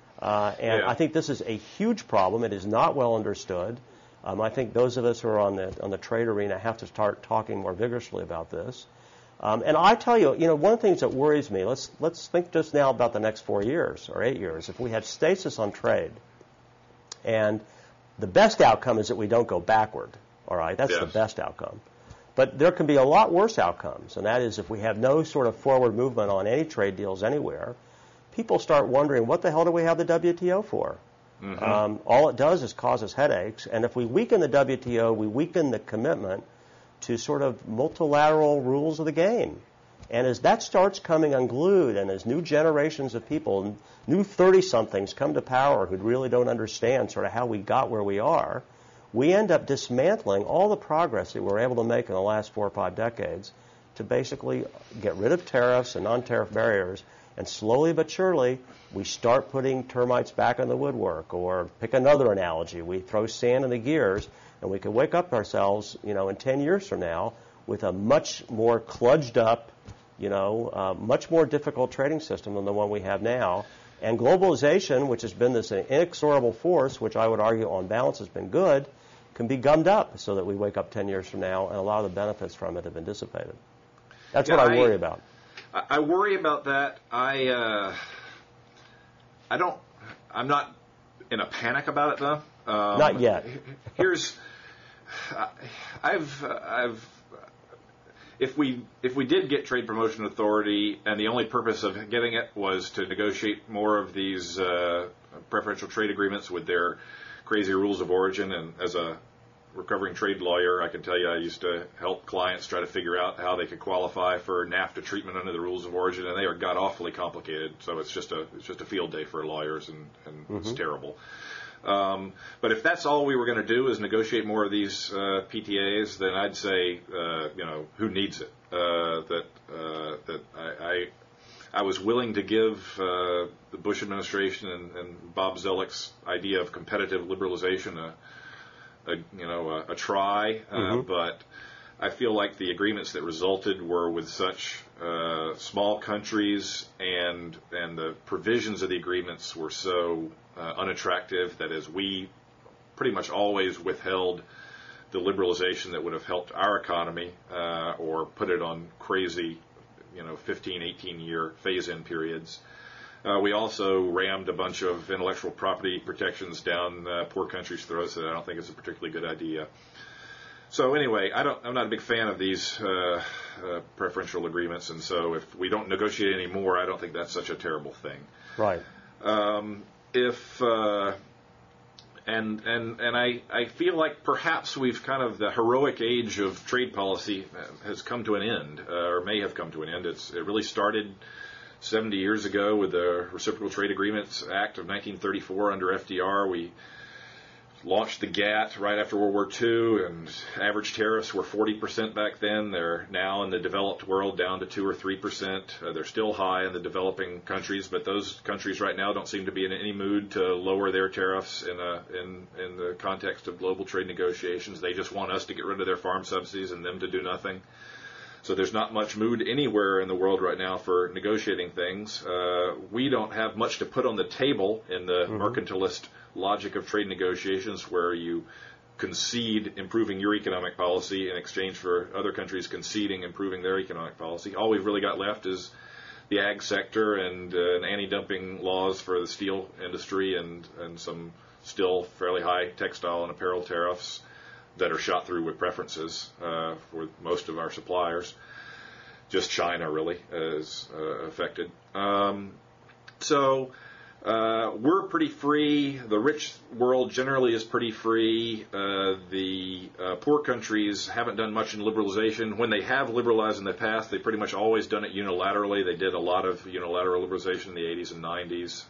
I think this is a huge problem. It is not well understood. I think those of us who are on the trade arena have to start talking more vigorously about this. And I tell you, one of the things that worries me, let's think just now about the next 4 years or 8 years. If we had stasis on trade, and the best outcome is that we don't go backward, all right? That's the best outcome. But there can be a lot worse outcomes, and that is if we have no sort of forward movement on any trade deals anywhere, people start wondering, what the hell do we have the WTO for? Mm-hmm. All it does is cause us headaches, and if we weaken the WTO, we weaken the commitment to sort of multilateral rules of the game. And as that starts coming unglued, and as new generations of people, new 30-somethings come to power who really don't understand sort of how we got where we are, we end up dismantling all the progress that we were able to make in the last 4 or 5 decades to basically get rid of tariffs and non-tariff barriers, and slowly but surely we start putting termites back in the woodwork. Or pick another analogy, we throw sand in the gears, and we could wake up ourselves, in 10 years from now with a much more kludged up, much more difficult trading system than the one we have now. And globalization, which has been this inexorable force, which I would argue on balance has been good, can be gummed up so that we wake up 10 years from now and a lot of the benefits from it have been dissipated. That's what I worry about. I worry about that. I'm not in a panic about it though. Not yet. If we did get Trade Promotion Authority and the only purpose of getting it was to negotiate more of these preferential trade agreements with their crazy rules of origin, and as a recovering trade lawyer, I can tell you I used to help clients try to figure out how they could qualify for NAFTA treatment under the rules of origin, and they are god awfully complicated. So it's just a field day for lawyers, and it's terrible. But if that's all we were going to do is negotiate more of these PTAs, then I'd say, who needs it? I was willing to give the Bush administration and Bob Zoellick's idea of competitive liberalization a try, but I feel like the agreements that resulted were with such small countries, and the provisions of the agreements were so unattractive that as we pretty much always withheld the liberalization that would have helped our economy or put it on crazy 15, 18-year phase-in periods. We also rammed a bunch of intellectual property protections down poor countries' throats that I don't think is a particularly good idea. So anyway, I'm not a big fan of these preferential agreements, and so if we don't negotiate any more, I don't think that's such a terrible thing. Right. I feel like perhaps we've kind of, the heroic age of trade policy has come to an end, or may have come to an end. It really started 70 years ago with the Reciprocal Trade Agreements Act of 1934 under FDR. We launched the GATT right after World War II, and average tariffs were 40% back then. They're now in the developed world down to 2 or 3%. They're still high in the developing countries, but those countries right now don't seem to be in any mood to lower their tariffs in the context of global trade negotiations. They just want us to get rid of their farm subsidies and them to do nothing. So there's not much mood anywhere in the world right now for negotiating things. We don't have much to put on the table in the mercantilist logic of trade negotiations, where you concede improving your economic policy in exchange for other countries conceding improving their economic policy. All we've really got left is the ag sector and anti-dumping laws for the steel industry, and some still fairly high textile and apparel tariffs that are shot through with preferences for most of our suppliers. Just China really is affected. We're pretty free. The rich world generally is pretty free. The poor countries haven't done much in liberalization. When they have liberalized in the past, they've pretty much always done it unilaterally. They did a lot of unilateral liberalization in the 80s and 90s.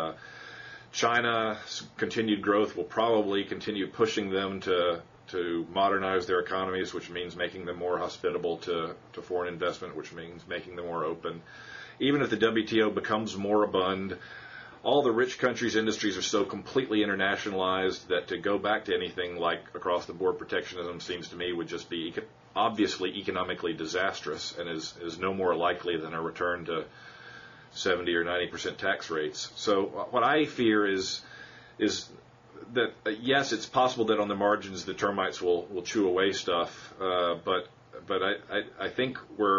China's continued growth will probably continue pushing them to modernize their economies, which means making them more hospitable to foreign investment, which means making them more open. Even if the WTO becomes moribund, all the rich countries' industries are so completely internationalized that to go back to anything like across-the-board protectionism seems to me would just be obviously economically disastrous, and is no more likely than a return to 70 or 90% tax rates. So what I fear is that, yes, it's possible that on the margins the termites will chew away stuff, but I think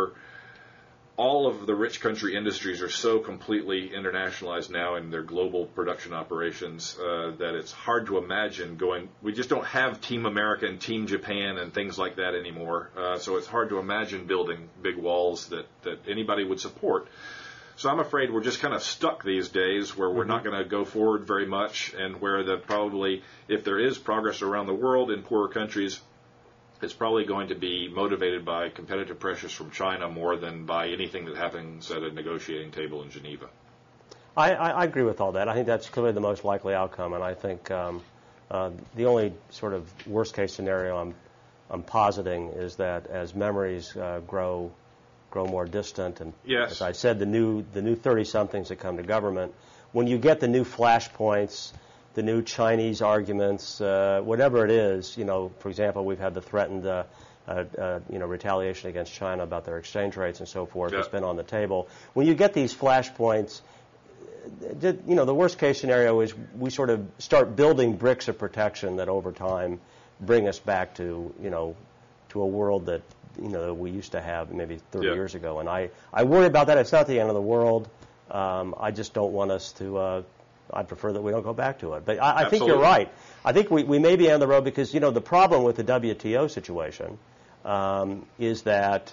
all of the rich country industries are so completely internationalized now in their global production operations that it's hard to imagine we just don't have Team America and Team Japan and things like that anymore. So it's hard to imagine building big walls that anybody would support. So I'm afraid we're just kind of stuck these days, where we're not going to go forward very much, and where probably, if there is progress around the world in poorer countries, it's probably going to be motivated by competitive pressures from China more than by anything that happens at a negotiating table in Geneva. I agree with all that. I think that's clearly the most likely outcome, and I think the only sort of worst-case scenario I'm positing is that as memories grow more distant, and yes, as I said, the new 30-somethings that come to government, when you get the new flashpoints, the new Chinese arguments, whatever it is, for example, we've had the threatened, retaliation against China about their exchange rates and so forth. It's been on the table. When you get these flashpoints, the worst case scenario is we sort of start building bricks of protection that over time bring us back to, to a world that that we used to have maybe 30 Yeah. years ago. And I worry about that. It's not the end of the world. I just don't want us to. I prefer that we don't go back to it. But I think you're Absolutely. right. I think we may be on the road because the problem with the WTO situation is that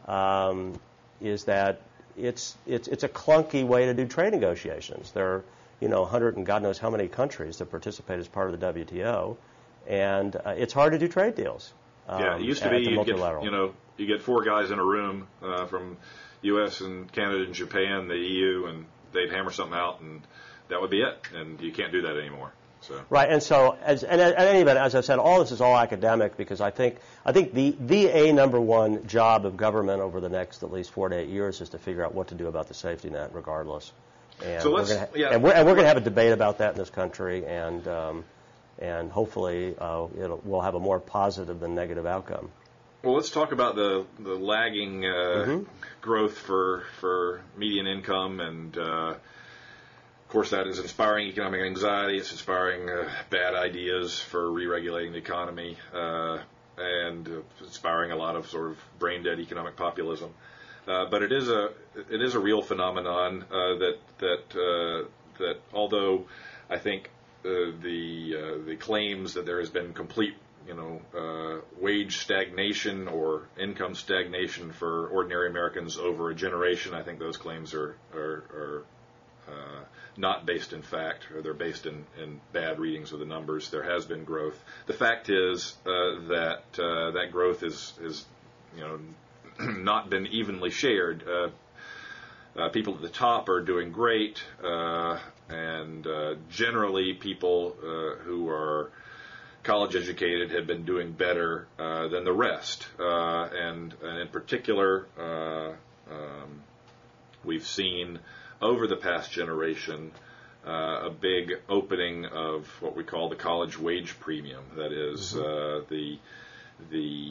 it's a clunky way to do trade negotiations. There are 100 and God knows how many countries that participate as part of the WTO, and it's hard to do trade deals. Yeah, it used to at be the you get multilateral. you get four guys in a room from U.S. and Canada and Japan, the EU, and they'd hammer something out, and that would be it. And you can't do that anymore. So Right, and so at any event, as I said, all this is all academic because I think the number one job of government over the next at least 4 to 8 years is to figure out what to do about the safety net, regardless. And So we're let's- gonna yeah. and we're going to have a debate about that in this country, and hopefully we'll have a more positive than negative outcome. Well, let's talk about the lagging growth for median income, and of course that is inspiring economic anxiety. It's inspiring bad ideas for re-regulating the economy, and inspiring a lot of sort of brain-dead economic populism. But it is a real phenomenon that although I think the claims that there has been complete wage stagnation or income stagnation for ordinary Americans over a generation, I think those claims are not based in fact, or they're based in bad readings of the numbers. There has been growth. The fact is that growth is not been evenly shared. People at the top are doing great, and generally people who are college educated have been doing better than the rest. And in particular, we've seen over the past generation a big opening of what we call the college wage premium. That is, the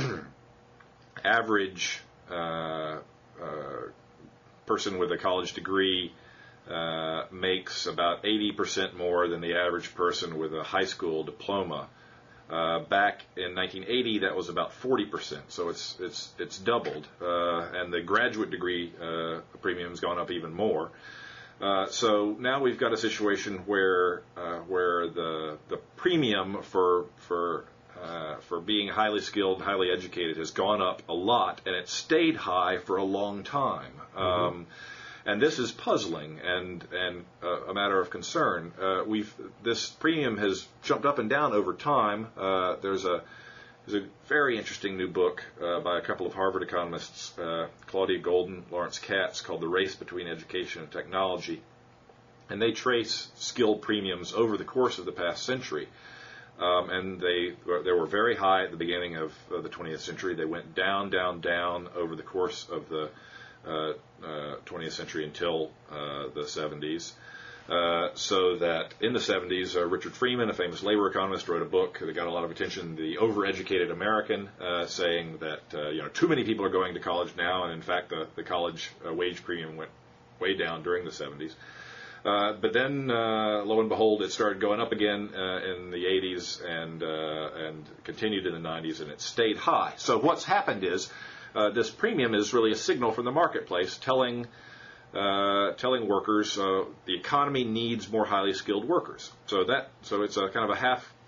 average person with a college degree makes about 80% more than the average person with a high school diploma. Back in 1980, that was about 40%, so it's doubled, and the graduate degree premium's gone up even more. So now we've got a situation where the premium for being highly skilled, highly educated has gone up a lot, and it's stayed high for a long time. And this is puzzling and a matter of concern. This premium has jumped up and down over time. There's a very interesting new book by a couple of Harvard economists, Claudia Golden, Lawrence Katz, called The Race Between Education and Technology. And they trace skill premiums over the course of the past century. And they were very high at the beginning of the 20th century. They went down, down, down over the course of the 20th century until the 70s. So that in the 70s, Richard Freeman, a famous labor economist, wrote a book that got a lot of attention, The Overeducated American, saying that too many people are going to college now, and in fact the college wage premium went way down during the 70s. But then, lo and behold, it started going up again in the 80s and continued in the 90s, and it stayed high. So what's happened is this premium is really a signal from the marketplace telling workers the economy needs more highly skilled workers. So it's a kind of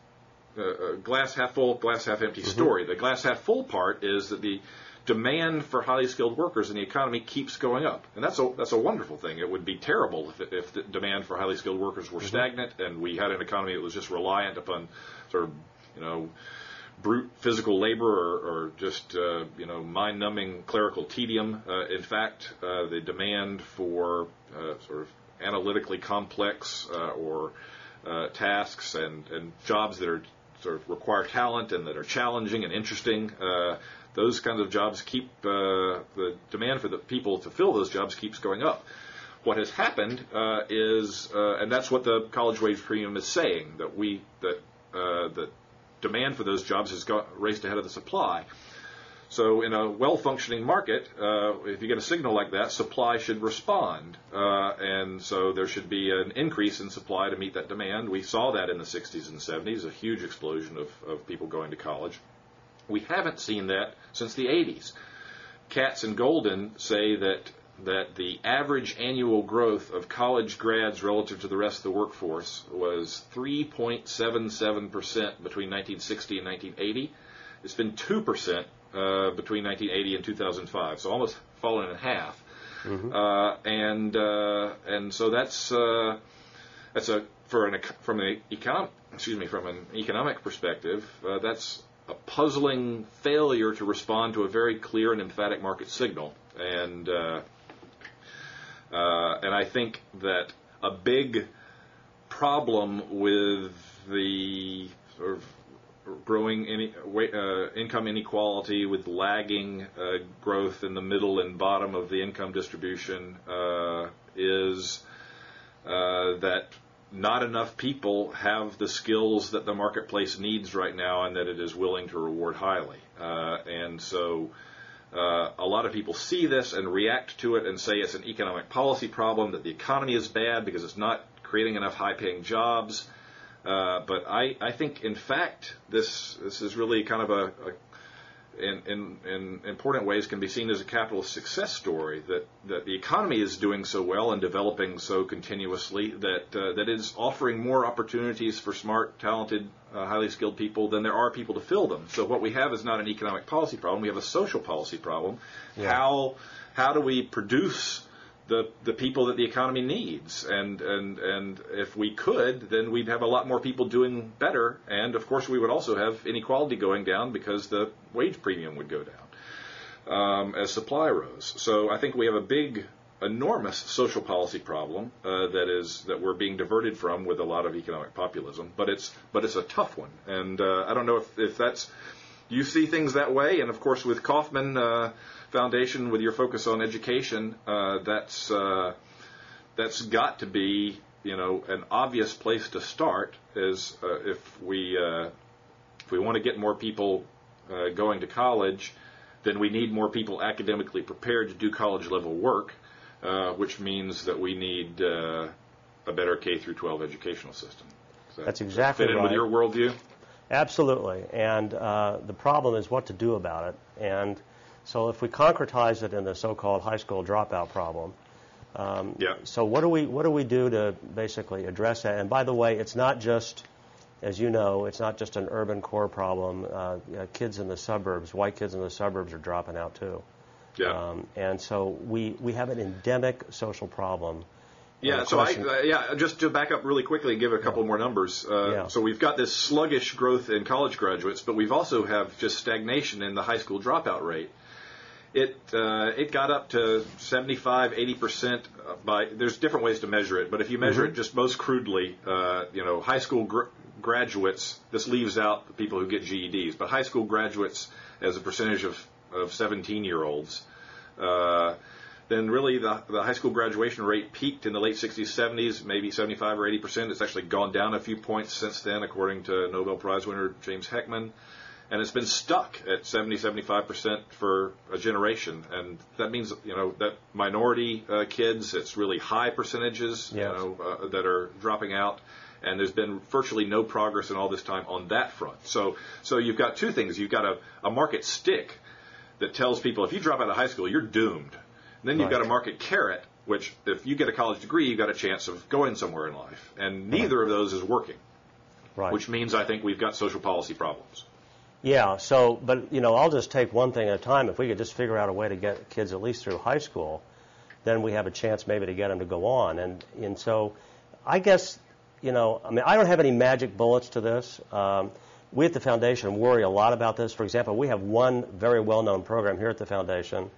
a glass half full, glass half empty story. The glass half full part is that the demand for highly skilled workers in the economy keeps going up, and that's a wonderful thing. It would be terrible if the demand for highly skilled workers were stagnant and we had an economy that was just reliant upon sort of brute physical labor or just mind-numbing clerical tedium. In fact, the demand for sort of analytically complex or tasks and jobs that are sort of require talent and that are challenging and interesting, those kinds of jobs keep the demand for the people to fill those jobs keeps going up. What has happened is, and that's what the college wage premium is saying, that demand for those jobs has raced ahead of the supply. So in a well-functioning market, if you get a signal like that, supply should respond. And so there should be an increase in supply to meet that demand. We saw that in the 60s and 70s, a huge explosion of people going to college. We haven't seen that since the 80s. Katz and Golden say that the average annual growth of college grads relative to the rest of the workforce was 3.77% between 1960 and 1980. It's been 2% between 1980 and 2005, so almost fallen in half. Mm-hmm. And so that's from an economic perspective, that's a puzzling failure to respond to a very clear and emphatic market signal. And I think that a big problem with the sort of growing income inequality, with lagging growth in the middle and bottom of the income distribution, is that not enough people have the skills that the marketplace needs right now and that it is willing to reward highly. And so a lot of people see this and react to it and say it's an economic policy problem, that the economy is bad because it's not creating enough high-paying jobs. But I think, in fact, this is really kind of in important ways can be seen as a capitalist success story, that the economy is doing so well and developing so continuously that it is offering more opportunities for smart, talented, highly skilled people than there are people to fill them. So what we have is not an economic policy problem, we have a social policy problem. Yeah. How do we produce the people that the economy needs, and if we could, then we'd have a lot more people doing better, and of course we would also have inequality going down because the wage premium would go down as supply rose. So I think we have a big, enormous social policy problem that we're being diverted from with a lot of economic populism, but it's a tough one, and I don't know if that's, you see things that way, and of course with Kauffman Foundation, with your focus on education, that's got to be, an obvious place to start. Is if we want to get more people going to college, then we need more people academically prepared to do college level work, which means that we need a better K through 12 educational system. That's exactly right. Fit in with your worldview? Absolutely, and the problem is what to do about it. And so if we concretize it in the so-called high school dropout problem, so what do we do to basically address that? And by the way, it's not just, as you know, it's not just an urban core problem. Kids in the suburbs, white kids in the suburbs are dropping out too. Yeah. And so we have an endemic social problem. Yeah, so just to back up really quickly and give a couple more numbers. So we've got this sluggish growth in college graduates, but we've also have just stagnation in the high school dropout rate. It got up to 75, 80% there's different ways to measure it, but if you measure it just most crudely, high school graduates, this leaves out the people who get GEDs, but high school graduates as a percentage of 17-year-olds, then really the high school graduation rate peaked in the late 60s, 70s, maybe 75 or 80%. It's actually gone down a few points since then, according to Nobel Prize winner James Heckman. And it's been stuck at 70, 75% for a generation. And that means, that minority kids, it's really high percentages, that are dropping out. And there's been virtually no progress in all this time on that front. So you've got two things. You've got a market stick that tells people if you drop out of high school, you're doomed. And then you've got a market carrot, which if you get a college degree, you've got a chance of going somewhere in life. And neither of those is working, which means I think we've got social policy problems. Yeah, but I'll just take one thing at a time. If we could just figure out a way to get kids at least through high school, then we have a chance maybe to get them to go on. And so I guess, I don't have any magic bullets to this. We at the Foundation worry a lot about this. For example, we have one very well-known program here at the Foundation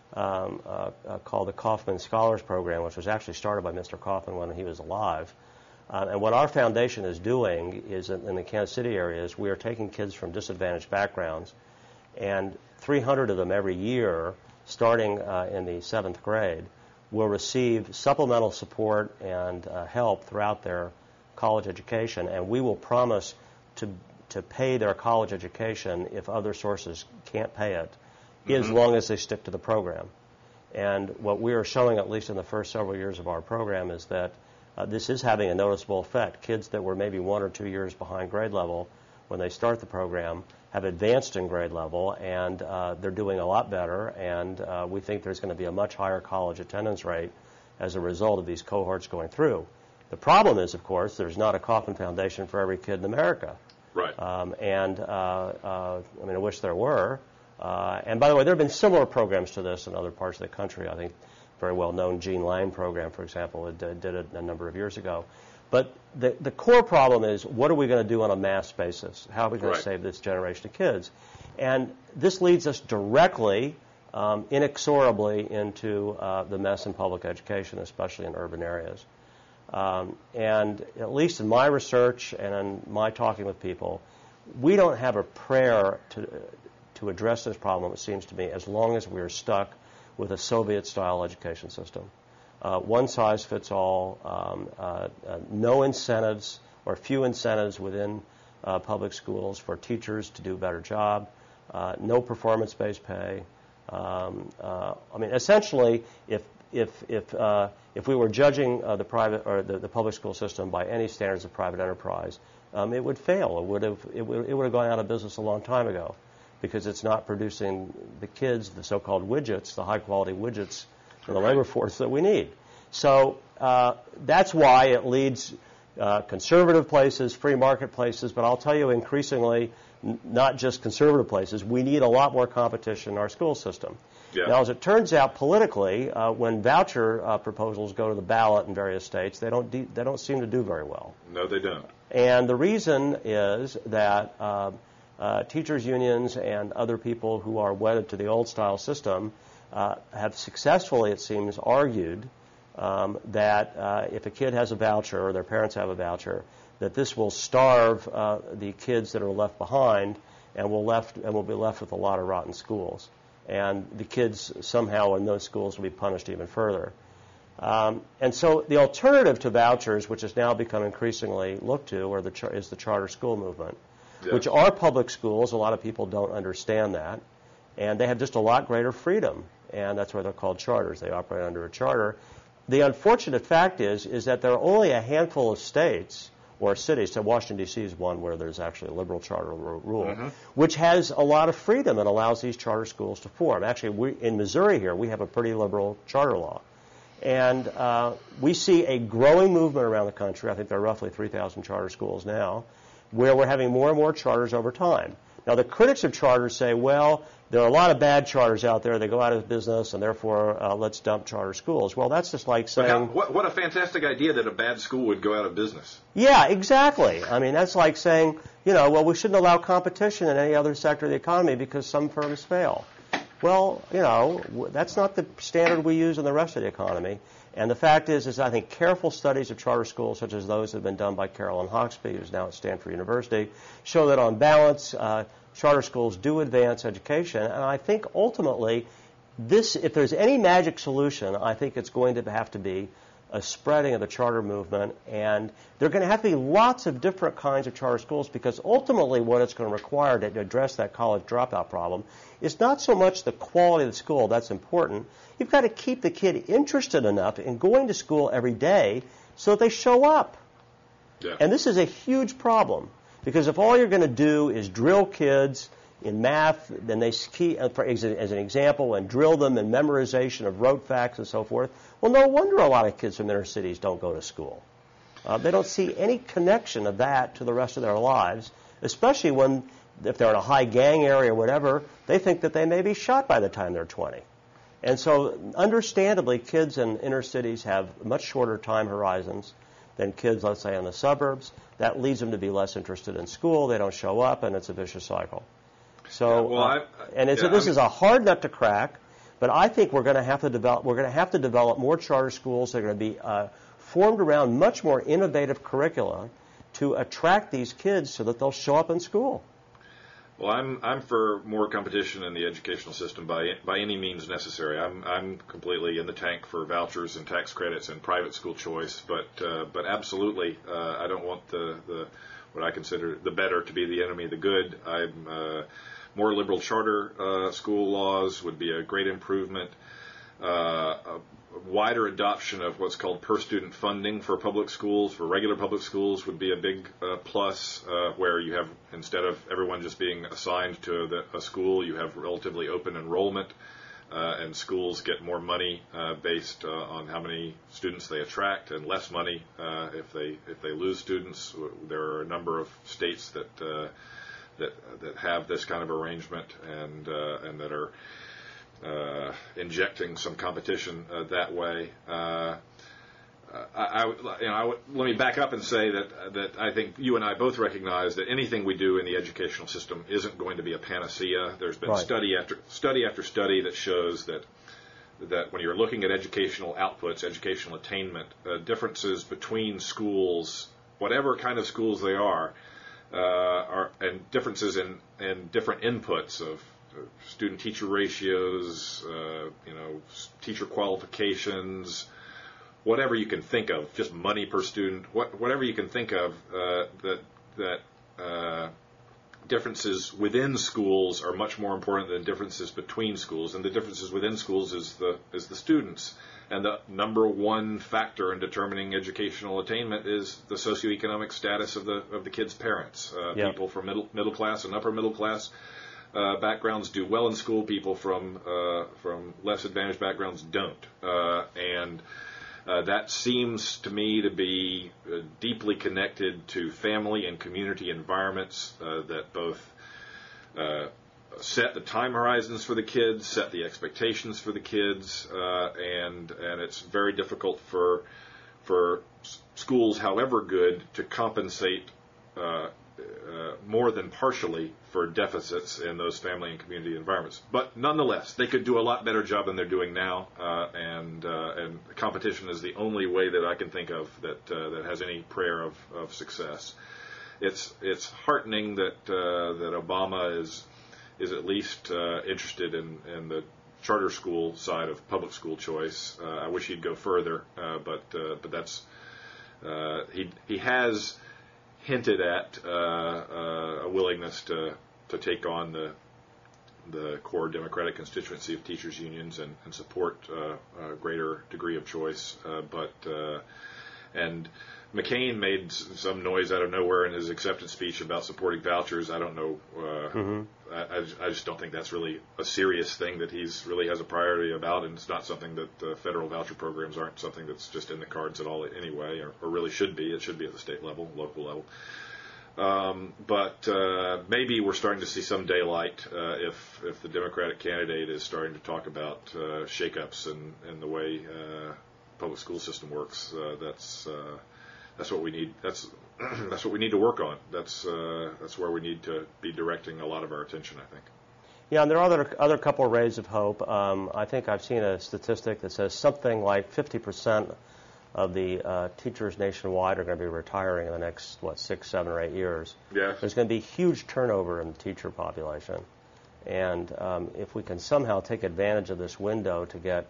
called the Kauffman Scholars Program, which was actually started by Mr. Kauffman when he was alive. And what our foundation is doing is in the Kansas City area is we are taking kids from disadvantaged backgrounds, and 300 of them every year, starting in the 7th grade, will receive supplemental support and help throughout their college education, and we will promise to pay their college education if other sources can't pay it, as long as they stick to the program. And what we are showing, at least in the first several years of our program, is that this is having a noticeable effect. Kids that were maybe 1 or 2 years behind grade level when they start the program have advanced in grade level, and they're doing a lot better, and we think there's going to be a much higher college attendance rate as a result of these cohorts going through. The problem is, of course, there's not a Kauffman Foundation for every kid in America. Right. I mean, I wish there were. And by the way, there have been similar programs to this in other parts of the country. I think very well-known Gene Lang program, for example, did it a number of years ago. But the core problem is, what are we going to do on a mass basis? How are we going to save this generation of kids? And this leads us directly, inexorably, into the mess in public education, especially in urban areas. And at least in my research and in my talking with people, we don't have a prayer to address this problem, it seems to me, as long as we're stuck with a Soviet-style education system. One size fits all, no incentives or few incentives within public schools for teachers to do a better job, no performance-based pay. I mean, essentially, if we were judging the private or the public school system by any standards of private enterprise, it would fail. It would have gone out of business a long time ago, because it's not producing the kids, the so-called widgets, the high-quality widgets in the labor force that we need. So that's why it leads conservative places, free market places, but I'll tell you increasingly, not just conservative places, we need a lot more competition in our school system. Yeah. Now, as it turns out, politically, when voucher proposals go to the ballot in various states, they don't seem to do very well. No, they don't. And the reason is that teachers' unions and other people who are wedded to the old-style system have successfully, it seems, argued that if a kid has a voucher or their parents have a voucher, that this will starve the kids that are left behind and will be left with a lot of rotten schools. And the kids somehow in those schools will be punished even further. And so the alternative to vouchers, which has now become increasingly looked to, is the charter school movement, which are public schools. A lot of people don't understand that. And they have just a lot greater freedom. And that's why they're called charters. They operate under a charter. The unfortunate fact is that there are only a handful of states or cities, so Washington, D.C. is one where there's actually a liberal charter rule, which has a lot of freedom and allows these charter schools to form. Actually, in Missouri here, we have a pretty liberal charter law. And we see a growing movement around the country. I think there are roughly 3,000 charter schools now, where we're having more and more charters over time. Now, the critics of charters say, well, there are a lot of bad charters out there. They go out of business, and therefore let's dump charter schools. Well, that's just like saying... What a fantastic idea that a bad school would go out of business. Yeah, exactly. I mean, that's like saying, well, we shouldn't allow competition in any other sector of the economy because some firms fail. Well, that's not the standard we use in the rest of the economy. And the fact is I think careful studies of charter schools, such as those that have been done by Carolyn Hawksby, who's now at Stanford University, show that on balance, charter schools do advance education. And I think ultimately, if there's any magic solution, I think it's going to have to be a spreading of the charter movement. And there are going to have to be lots of different kinds of charter schools, because ultimately what it's going to require to address that college dropout problem is not so much the quality of the school. That's important. You've got to keep the kid interested enough in going to school every day so that they show up. Yeah. And this is a huge problem, because if all you're going to do is drill kids in math, then they ski, as an example, and drill them in memorization of rote facts and so forth, well, no wonder a lot of kids from inner cities don't go to school. They don't see any connection of that to the rest of their lives, especially if they're in a high gang area or whatever, they think that they may be shot by the time they're 20. And so, understandably, kids in inner cities have much shorter time horizons than kids, let's say, in the suburbs. That leads them to be less interested in school. They don't show up, and it's a vicious cycle. So, this is a hard nut to crack. But I think we're going to have to develop more charter schools that are going to be formed around much more innovative curricula to attract these kids so that they'll show up in school. Well, I'm for more competition in the educational system by any means necessary. I'm completely in the tank for vouchers and tax credits and private school choice, but absolutely I don't want the what I consider the better to be the enemy of the good. More liberal charter school laws would be a great improvement. a wider adoption of what's called per-student funding for public schools, for regular public schools, would be a big plus, where you have, instead of everyone just being assigned to a school, you have relatively open enrollment, and schools get more money based on how many students they attract, and less money if they lose students. There are a number of states that have this kind of arrangement, and that are injecting some competition that way. Let me back up and say that I think you and I both recognize that anything we do in the educational system isn't going to be a panacea. There's been study after study that shows that when you're looking at educational outputs, educational attainment, differences between schools, whatever kind of schools they are, and differences in different inputs of student-teacher ratios, teacher qualifications, whatever you can think of, just money per student, whatever you can think of, that differences within schools are much more important than differences between schools, and the differences within schools is the students. And the number one factor in determining educational attainment is the socioeconomic status of the kids' parents. People from middle class and upper middle class backgrounds do well in school. People from less advantaged backgrounds don't, and that seems to me to be deeply connected to family and community environments that both set the time horizons for the kids, set the expectations for the kids, and it's very difficult for schools, however good, to compensate more than partially for deficits in those family and community environments. But nonetheless, they could do a lot better job than they're doing now, and competition is the only way that I can think of that has any prayer of success. It's heartening that Obama is at least interested in the charter school side of public school choice. I wish he'd go further, but that's he has hinted at a willingness to take on the core Democratic constituency of teachers unions and support a greater degree of choice. And McCain made some noise out of nowhere in his acceptance speech about supporting vouchers. I don't know. I just don't think that's really a serious thing that he's really has a priority about, and it's not something that federal voucher programs aren't something that's just in the cards at all anyway, or really should be. It should be at the state level, local level. But maybe we're starting to see some daylight if the Democratic candidate is starting to talk about shakeups in the way public school system works. That's what we need. That's what we need to work on. That's where we need to be directing a lot of our attention, I think. Yeah, and there are other couple of rays of hope. I think I've seen a statistic that says something like 50% of the teachers nationwide are going to be retiring in the next 6, 7, or 8 years. Yes. There's going to be huge turnover in the teacher population, and if we can somehow take advantage of this window to get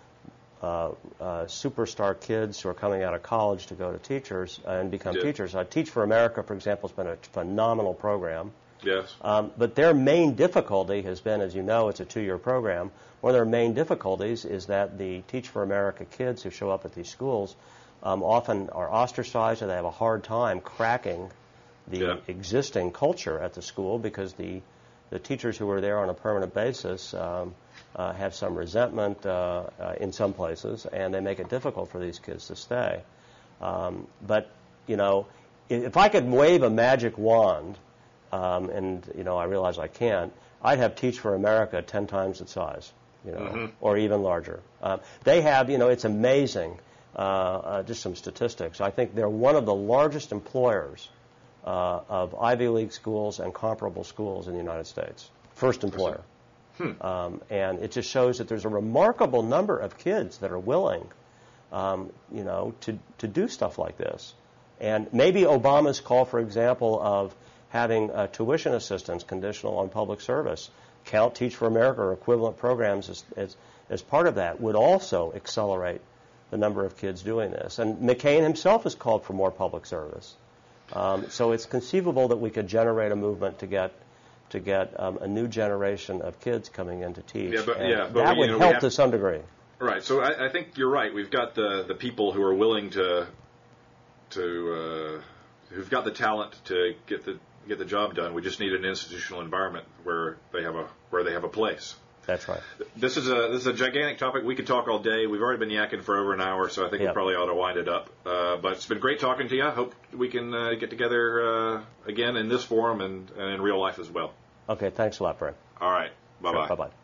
superstar kids who are coming out of college to go to teachers and become teachers. Teach for America, for example, has been a phenomenal program. Yes. But their main difficulty has been, as you know, it's a 2-year program. One of their main difficulties is that the Teach for America kids who show up at these schools often are ostracized, or they have a hard time cracking the existing culture at the school because the teachers who are there on a permanent basis have some resentment in some places, and they make it difficult for these kids to stay. But, if I could wave a magic wand, and, I realize I can't, I'd have Teach for America 10 times its size, or even larger. They have, it's amazing, just some statistics. I think they're one of the largest employers of Ivy League schools and comparable schools in the United States. First employer. And it just shows that there's a remarkable number of kids that are willing, to do stuff like this. And maybe Obama's call, for example, of having tuition assistance conditional on public service, count Teach for America or equivalent programs as part of that, would also accelerate the number of kids doing this. And McCain himself has called for more public service. So it's conceivable that we could generate a movement to get a new generation of kids coming in to teach. But that would help to some degree. Right. So I think you're right. We've got the people who are willing to who've got the talent to get the job done. We just need an institutional environment where they have a place. That's right. This is a gigantic topic. We could talk all day. We've already been yakking for over an hour, so I think we probably ought to wind it up. But it's been great talking to you. I hope we can get together again in this forum and in real life as well. Okay, thanks a lot, Brent. All right. Bye-bye. Sure, bye-bye.